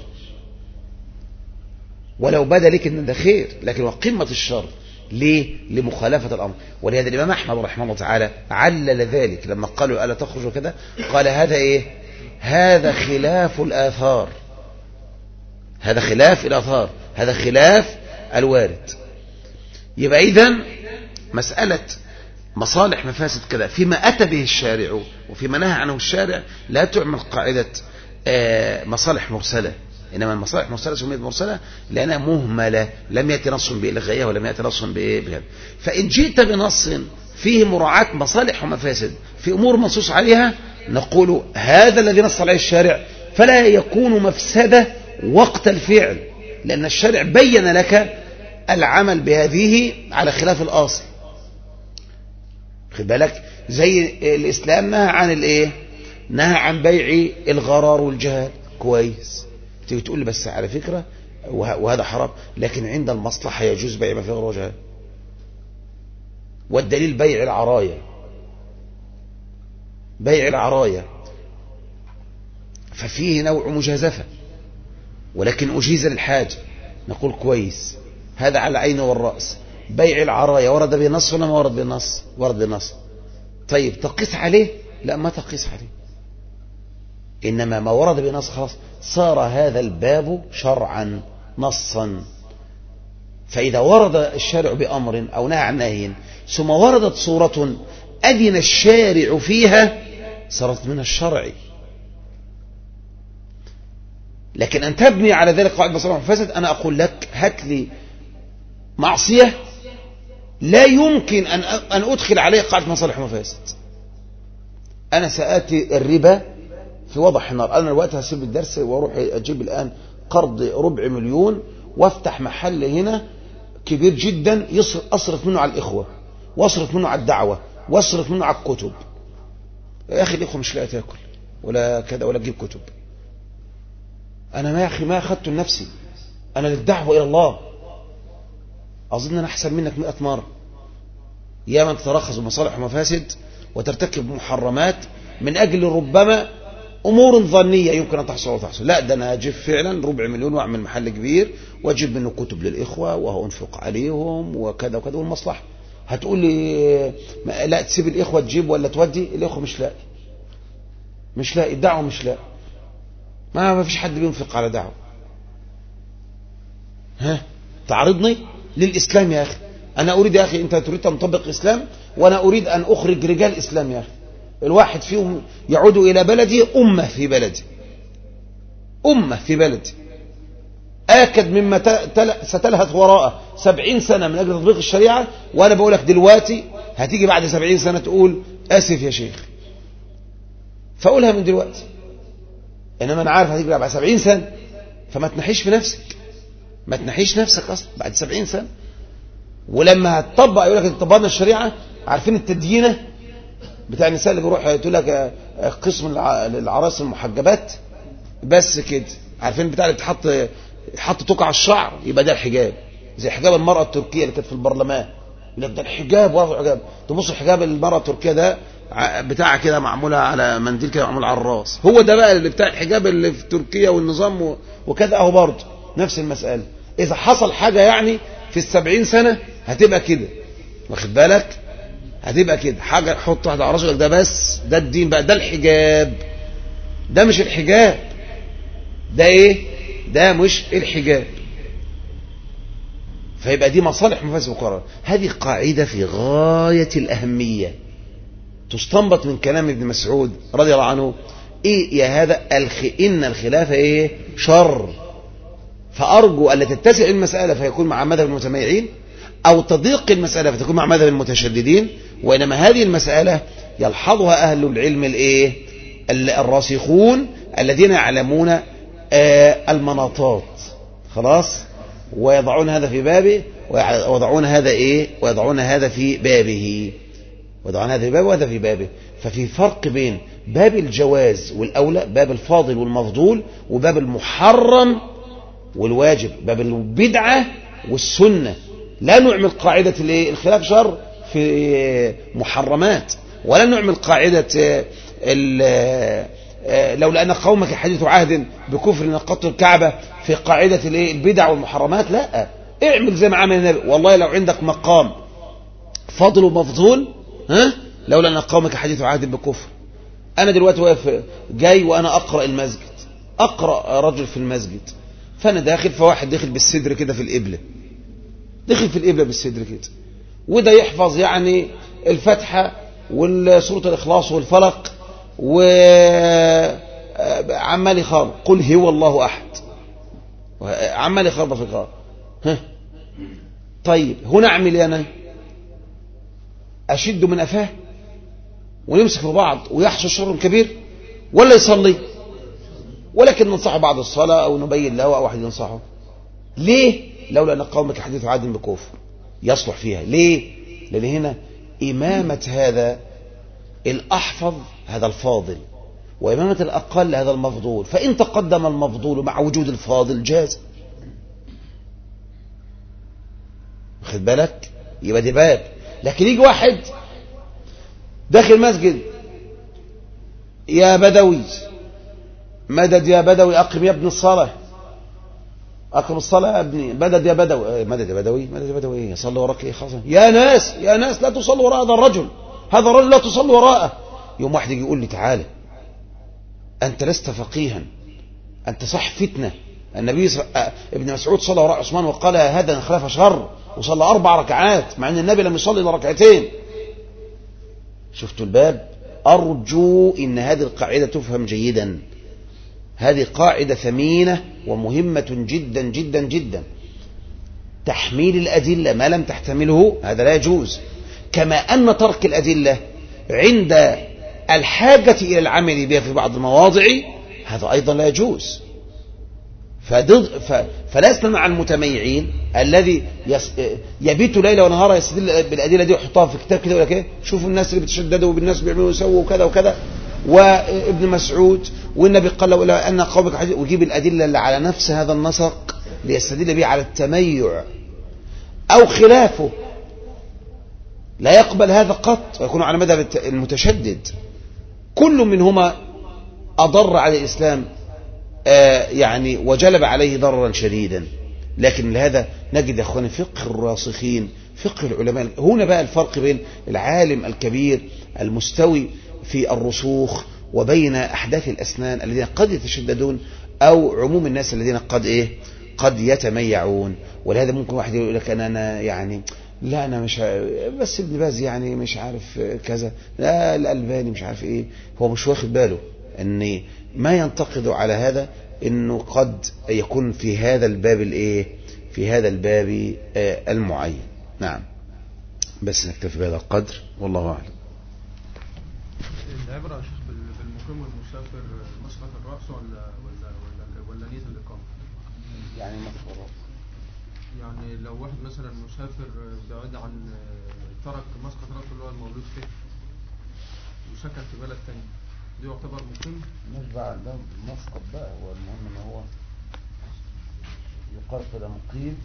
ولو بدا لك ان ده خير لكن هو قمة الشر. ليه؟ لمخالفة الأمر. ولهذا الإمام أحمد رحمه الله تعالى علل ذلك لما قالوا ألا تخرج كذا، قال هذا هذا خلاف الآثار، هذا خلاف الآثار، هذا خلاف الوارد. يبقى إذن مسألة مصالح مفاسد كذا فيما أتى به الشارع وفيما نهى عنه الشارع لا تعمل قاعدة مصالح مرسلة، إنما المصالح مرسلة سميت مرسلة لأنها مهملة، لم يأتي نص بإلغائها ولم يأتي نص بهذا. فإن جئت بنص فيه مراعاة مصالح ومفاسد في أمور منصوص عليها نقول هذا الذي نص عليه الشارع، فلا يكون مفسدة وقت الفعل، لأن الشارع بين لك العمل بهذه على خلاف الأصل. خد بالك زي الإسلام نهى عن نهى عن بيع الغرار والجهال. كويس، تيجي تقول لي بس على فكرة وهذا حرام، لكن عند المصلحة يجوز بيع ما في غير وجهه. والدليل بيع العراية، بيع العراية ففيه نوع مجازفة، ولكن أجيز للحاجة، نقول كويس، هذا على العين والرأس. بيع العراية ورد بنص ولا ما ورد بنص؟ ورد بنص. طيب تقيس عليه؟ لا، ما تقيس عليه، إنما ما ورد بنص خلاص صار هذا الباب شرعا نصا. فإذا ورد الشارع بأمر أو نهى عن نهي ثم وردت صورة أذن الشارع فيها صارت من الشرع. لكن أن تبني على ذلك قاعدة مصالح ومفاسد، أنا أقول لك هات لي معصية لا يمكن أن أدخل عليه قاعدة مصالح ومفاسد. أنا سآتي الربا في وضح النار. أنا الوقت هسيب الدرس وأروح أجيب الآن قرض 250,000 وافتح محل هنا كبير جدا أصرف منه على الإخوة، واصرف منه على الدعوة، واصرف منه على الكتب. يا أخي الإخوة مش لاقي تاكل ولا كذا ولا تجيب كتب. أنا ما يا أخي ما أخذت لنفسي، أنا للدعوة إلى الله. أظن أنا أحسن منك 100 مرة. يا من تترخص بمصالح ومفاسد وترتكب محرمات من أجل ربما أمور ظنية يمكن أن تحصل وتحصل. لا، ده أنا أجيب فعلا 250,000 وأعمل محل كبير وأجيب منه كتب للإخوة وأنفق عليهم وكذا وكذا والمصلحة. هتقول لي لا تسيب الإخوة تجيب ولا تودي؟ الإخوة مش لاقي الدعوة مش لاقي، ما فيش حد بينفق على دعوة. تعرضني للإسلام يا أخي. أنا أريد يا أخي، أنت تريد أن تطبق إسلام وأنا أريد أن أخرج رجال إسلام يا أخي. الواحد فيهم يعود إلى بلدي أمة في بلدي، أمة في بلدي آكد مما ستلهث وراءه 70 سنة من أجل تطبيق الشريعة. وأنا بقولك دلوقتي هتيجي بعد 70 سنة تقول آسف يا شيخ، فأقولها من دلوقتي. إنما أنا عارف هتيجي بعد 70 سنة، فما تنحيش في نفسك، ما تنحيش نفسك أصلا بعد 70 سنة. ولما هتطبق يقول لك طبقنا الشريعة. عارفين التديينة بتاع النساء اللي بيروح تقول لك قسم للعراس المحجبات بس كده؟ عارفين بتاع اللي تحط تقع الشعر؟ يبقى ده الحجاب، زي حجاب المرأة التركية اللي كانت في البرلمان، يقول لك ده الحجاب ورفع الحجاب. تبص الحجاب المرأة التركية ده بتاعها كده معمولة على منديل كده معمول على الراس، هو ده بقى اللي بتاع الحجاب اللي في تركيا والنظام وكذا. اهو برضه نفس المسألة. إذا حصل حاجة يعني في 70 سنة هتبقى كده، واخد بالك؟ هتبقى كده حاجة حط واحدة على راسك، ده بس ده الدين بقى، ده الحجاب. ده مش الحجاب، ده ايه؟ ده مش الحجاب. فيبقى دي مصالح مفاسد مقررة. هذه قاعدة في غاية الأهمية تستنبط من كلام ابن مسعود رضي الله عنه. ايه يا هذا إن الخلاف ايه؟ شر. فأرجو ألا تتسع المسألة فيكون مع مذهب المتميعين، أو تضيق المسألة فتكون مع مذهب المتشددين. وإنما هذه المسألة يلحظها أهل العلم الايه؟ الراسخون الذين يعلمون المناطات، خلاص، ويضعون هذا في بابه ويضعون هذا ايه؟ ويضعون هذا في بابه، ويضعون هذا في بابه وهذا في بابه. ففي فرق بين باب الجواز والأولى، باب الفاضل والمفضول، وباب المحرم والواجب، باب البدعة والسنة. لا نعمل قاعدة الخلاف شر في محرمات، ولا نعمل قاعدة لولا أن قومك حديث عهد بكفر نقضت الكعبة في قاعدة البدع والمحرمات. لا، اعمل زي ما عمل النبي. والله لو عندك مقام فضل ومفضول، لولا أن قومك حديث عهد بكفر. أنا دلوقتي واقف جاي وأنا أقرأ المسجد، أقرأ رجل في المسجد، فأنا داخل، فواحد داخل بالصدر كده في القبلة، دخل في القبلة بالصدر كده، وده يحفظ يعني الفتحة والسورة الإخلاص والفلق، وعمال يخرب قل هو الله أحد، عمال يخرب في القرآن. طيب هنا أعمل إيه؟ أنا أشد من أفاه ونمسك في بعض ويحصل شر كبير، ولا يصلي؟ ولكن ننصحه بعد الصلاة أو نبين له أو واحد ينصحه. ليه؟ لولا أن قومك حديث عهد بكفر يصلح فيها. ليه؟ لأن هنا إمامة هذا الأحفظ هذا الفاضل، وإمامة الأقل هذا المفضول، فإن تقدم المفضول مع وجود الفاضل جاز. واخد بالك؟ يبقى دي باب. لكن يجي واحد داخل مسجد، يا بدوي مدد يا بدوي أقم يا ابن الصلاة، أقم الصلاة يا ابني، مدد يا بدوي، مدد يا بدوي، مدد يا بدوي، يصلي وراك إيه خلاص، يا ناس يا ناس لا تصلوا وراء هذا الرجل، هذا الرجل لا تصلوا وراءه. يوم واحد يجي يقول لي تعالى أنت لست فقيها، أنت صح فتنة. النبي ابن مسعود صلى وراء عثمان وقال هذا خلاف شر، وصلى 4 ركعات مع أن النبي لم يصلي إلا 2 ركعات. شفتوا الباب؟ أرجو إن هذه القاعدة تفهم جيدا. هذه قاعدة ثمينة ومهمة جدا جدا جدا. تحميل الأدلة ما لم تحتمله هذا لا يجوز، كما أن ترك الأدلة عند الحاجة إلى العمل بها في بعض المواضع هذا أيضا لا يجوز. فلسنا مع المتميعين الذي يبيت ليلة ونهارا يستدل بالأدلة دي ويحطها في كتاب كده ولا كده. شوفوا الناس اللي بتشددوا بالناس بيعملوا ويسووا وكذا وكذا، وابن مسعود والنبي قال لو أن قومك حديث، ويجيب الأدلة اللي على نفس هذا النسق ليستدل به على التميع أو خلافه. لا يقبل هذا قط، ويكون على مذهب المتشدد. كل منهما أضر على الإسلام يعني وجلب عليه ضررا شديدا. لكن لهذا نجد يا أخواني فقه الراسخين، فقه العلماء. هنا بقى الفرق بين العالم الكبير المستوي في الرسوخ وبين أحداث الأسنان الذين قد يتشددون، أو عموم الناس الذين قد يتميعون. ولهذا ممكن واحد يقول لك أنا يعني لا أنا مش بس ابن باز يعني مش عارف كذا، لا الألباني مش عارف إيه. هو مش واخد باله أن ما ينتقد على هذا أنه قد يكون في هذا الباب في هذا الباب المعين. نعم، بس نكتفي بهذا القدر والله أعلم. العبرة يا شيخ بالمقيم والمسافر مسقط الرأس ولا نية الإقامة؟ يعني مسقط الرأس، يعني لو واحد مثلا مسافر بعيد عن ترك مسقط الرأس اللي هو المولود فيه وسكن في بلد تاني، دي يعتبر مقيم؟ مش بقى ده مسقط بقى، هو المهم ان هو يقال كده مقيم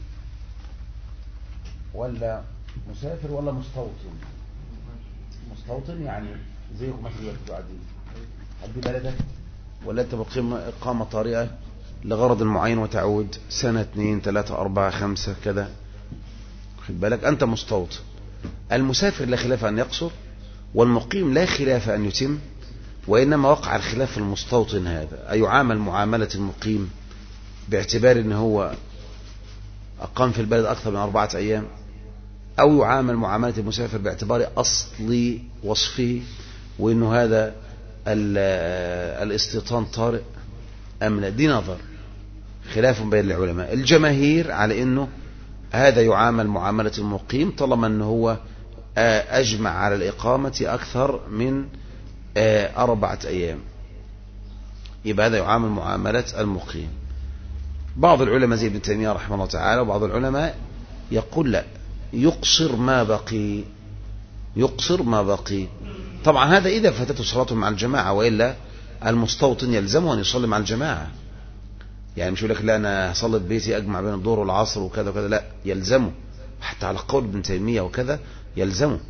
ولا مسافر ولا مستوطن. مستوطن يعني زيكم مثلا دلوقتي قاعدين، هدي بلدك ولا انت مقيم اقامه طارئه لغرض معين وتعود سنه 2 3 4 5 كذا، خد بالك انت مستوطن. المسافر لا خلاف ان يقصر، والمقيم لا خلاف ان يتم، وانما وقع الخلاف في المستوطن هذا ايعامل معامله المقيم باعتبار ان هو اقام في البلد اكثر من 4 أيام، أو يعامل معاملة المسافر باعتبار أصل وصفه وإنه هذا الاستيطان طارئ أم لا. دي نظر خلاف بين العلماء. الجماهير على إنه هذا يعامل معاملة المقيم طالما أنه هو أجمع على الإقامة أكثر من 4 أيام، يبقى هذا يعامل معاملة المقيم. بعض العلماء زي ابن تيمية رحمه الله تعالى وبعض العلماء يقول لا، يقصر ما بقي، يقصر ما بقي. طبعا هذا إذا فاتته صلاته مع الجماعة، وإلا المستوطن يلزمه أن يصلي مع الجماعة. يعني مش يقول لك لا أنا هصلي بيتي أجمع بين الظهر والعصر وكذا وكذا، لا يلزمه، حتى على قول ابن تيمية وكذا يلزمه.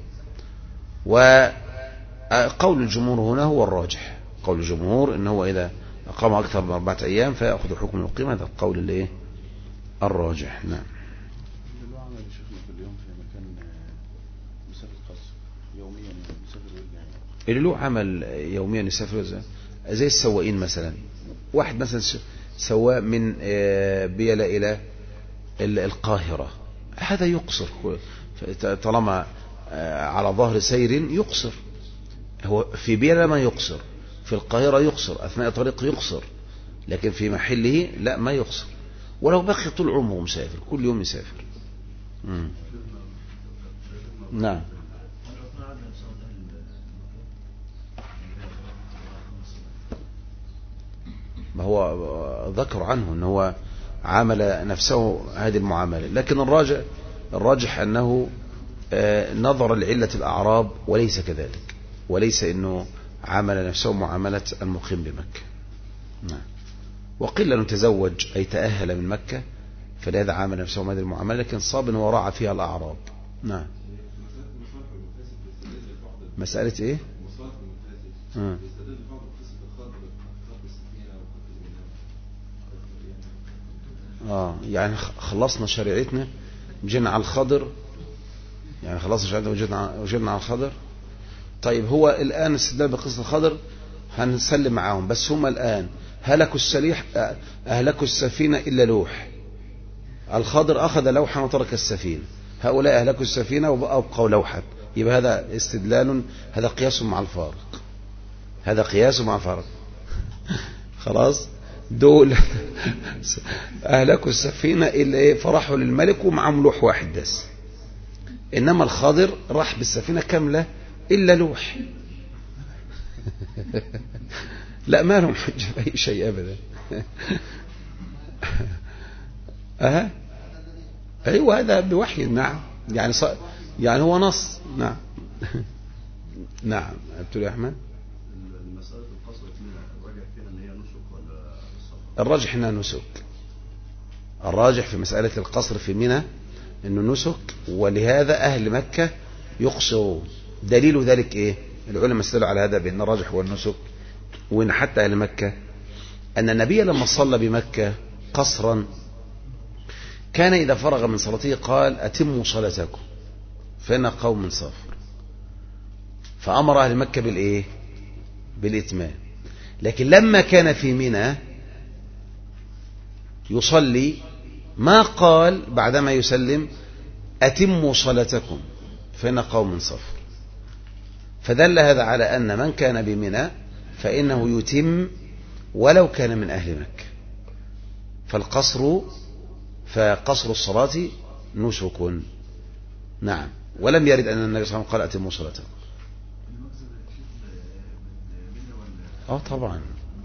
وقول الجمهور هنا هو الراجح، قول الجمهور إن هو إذا أقام أكثر من 4 أيام فيأخذ حكم المقيم، هذا القول اللي الراجح. نعم. اللي له عمل يوميا يسافر زي السواقين مثلا، واحد مثلا سواق من بيلا إلى القاهرة، هذا يقصر طالما على ظهر سير يقصر. هو في بيلا ما يقصر، في القاهرة يقصر أثناء طريق يقصر، لكن في محله لا ما يقصر. ولو بقي طول عمره مسافر كل يوم يسافر. نعم. ما هو ذكر عنه أنه هو عامل نفسه هذه المعاملة، لكن الراجح أنه نظر لعلة الأعراب وليس كذلك، وليس أنه عامل نفسه معاملة المقيم بمكة. نعم. وقيل أنه تزوج أي تأهل من مكة فلهذا عامل نفسه هذه المعاملة، لكن صاب وراعى فيها الأعراض. نعم. مسألة إيه؟ يعني خلصنا شريعتنا جينا على الخضر، يعني خلاص شريعتنا وجدنا على الخضر. طيب هو الآن استدلال بقصة الخضر هنسلم معاهم، بس هم الآن أهلكوا السفينة إلا لوح. الخضر أخذ لوحا وترك السفينة، هؤلاء أهلكوا السفينة وأبقوا لوحا. يبقى هذا استدلال، هذا قياس مع الفارق، هذا قياس مع الفارق. خلاص دول أهلكوا السفينة إلا فرحوا للملك ومعهم لوح واحد بس، إنما الخضر راح بالسفينة كاملة إلا لوح. لا ما لهم حجة في أي شيء أبدا. أيوة هذا بوحي. نعم يعني هو نص. نعم. نعم قلت يا أحمد المسألة القصر الراجح فيها أن هي نسك ولا السفر؟ الراجح أنها نسك. الراجح في مسألة القصر في منى أنه نسك، ولهذا أهل مكة يقصرون. دليل ذلك إيه؟ العلماء استدلوا على هذا بأن الراجح هو النسك، وإن حتى أهل مكة أن النبي لما صلى بمكة قصرا كان إذا فرغ من صلاته قال أتموا صلاتكم فإن قوم صفر، فأمر أهل مكة بالإيه؟ بالإتمام. لكن لما كان في منى يصلي ما قال بعدما يسلم أتموا صلاتكم فإن قوم صفر، فدل هذا على أن من كان بمنى فإنه يتم ولو كان من أهل مكة. فقصر الصلاة نسك. نعم. ولم يرد أن النبي صلى الله عليه وسلم قال أتموا صلاتكم. طبعا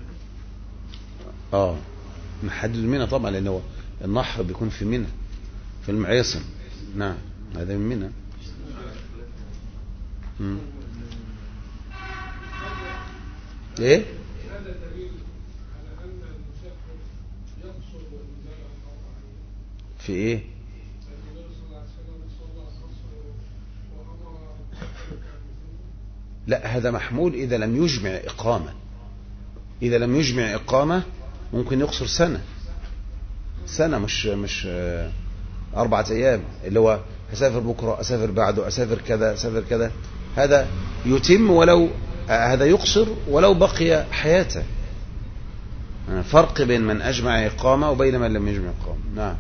نحدد منى طبعا، لأنه النحر بيكون في منى في المعيصم. نعم هذا من منى. ايه في ايه؟ لا هذا محمول إذا لم يجمع إقامة. إذا لم يجمع إقامة ممكن يقصر سنة مش 4 أيام، اللي هو أسافر بكرة أسافر بعده أسافر كذا أسافر كذا. هذا يتم ولو هذا يقصر ولو بقي حياته. فرق بين من أجمع إقامة وبين من لم يجمع إقامة. نعم.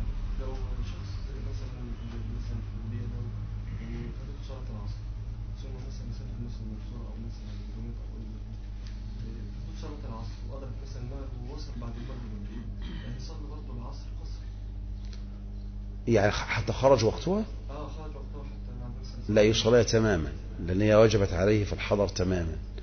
يعني حتى خرج وقتها لا يصلي تماما، لأن هي وجبت عليه في الحضر تماما.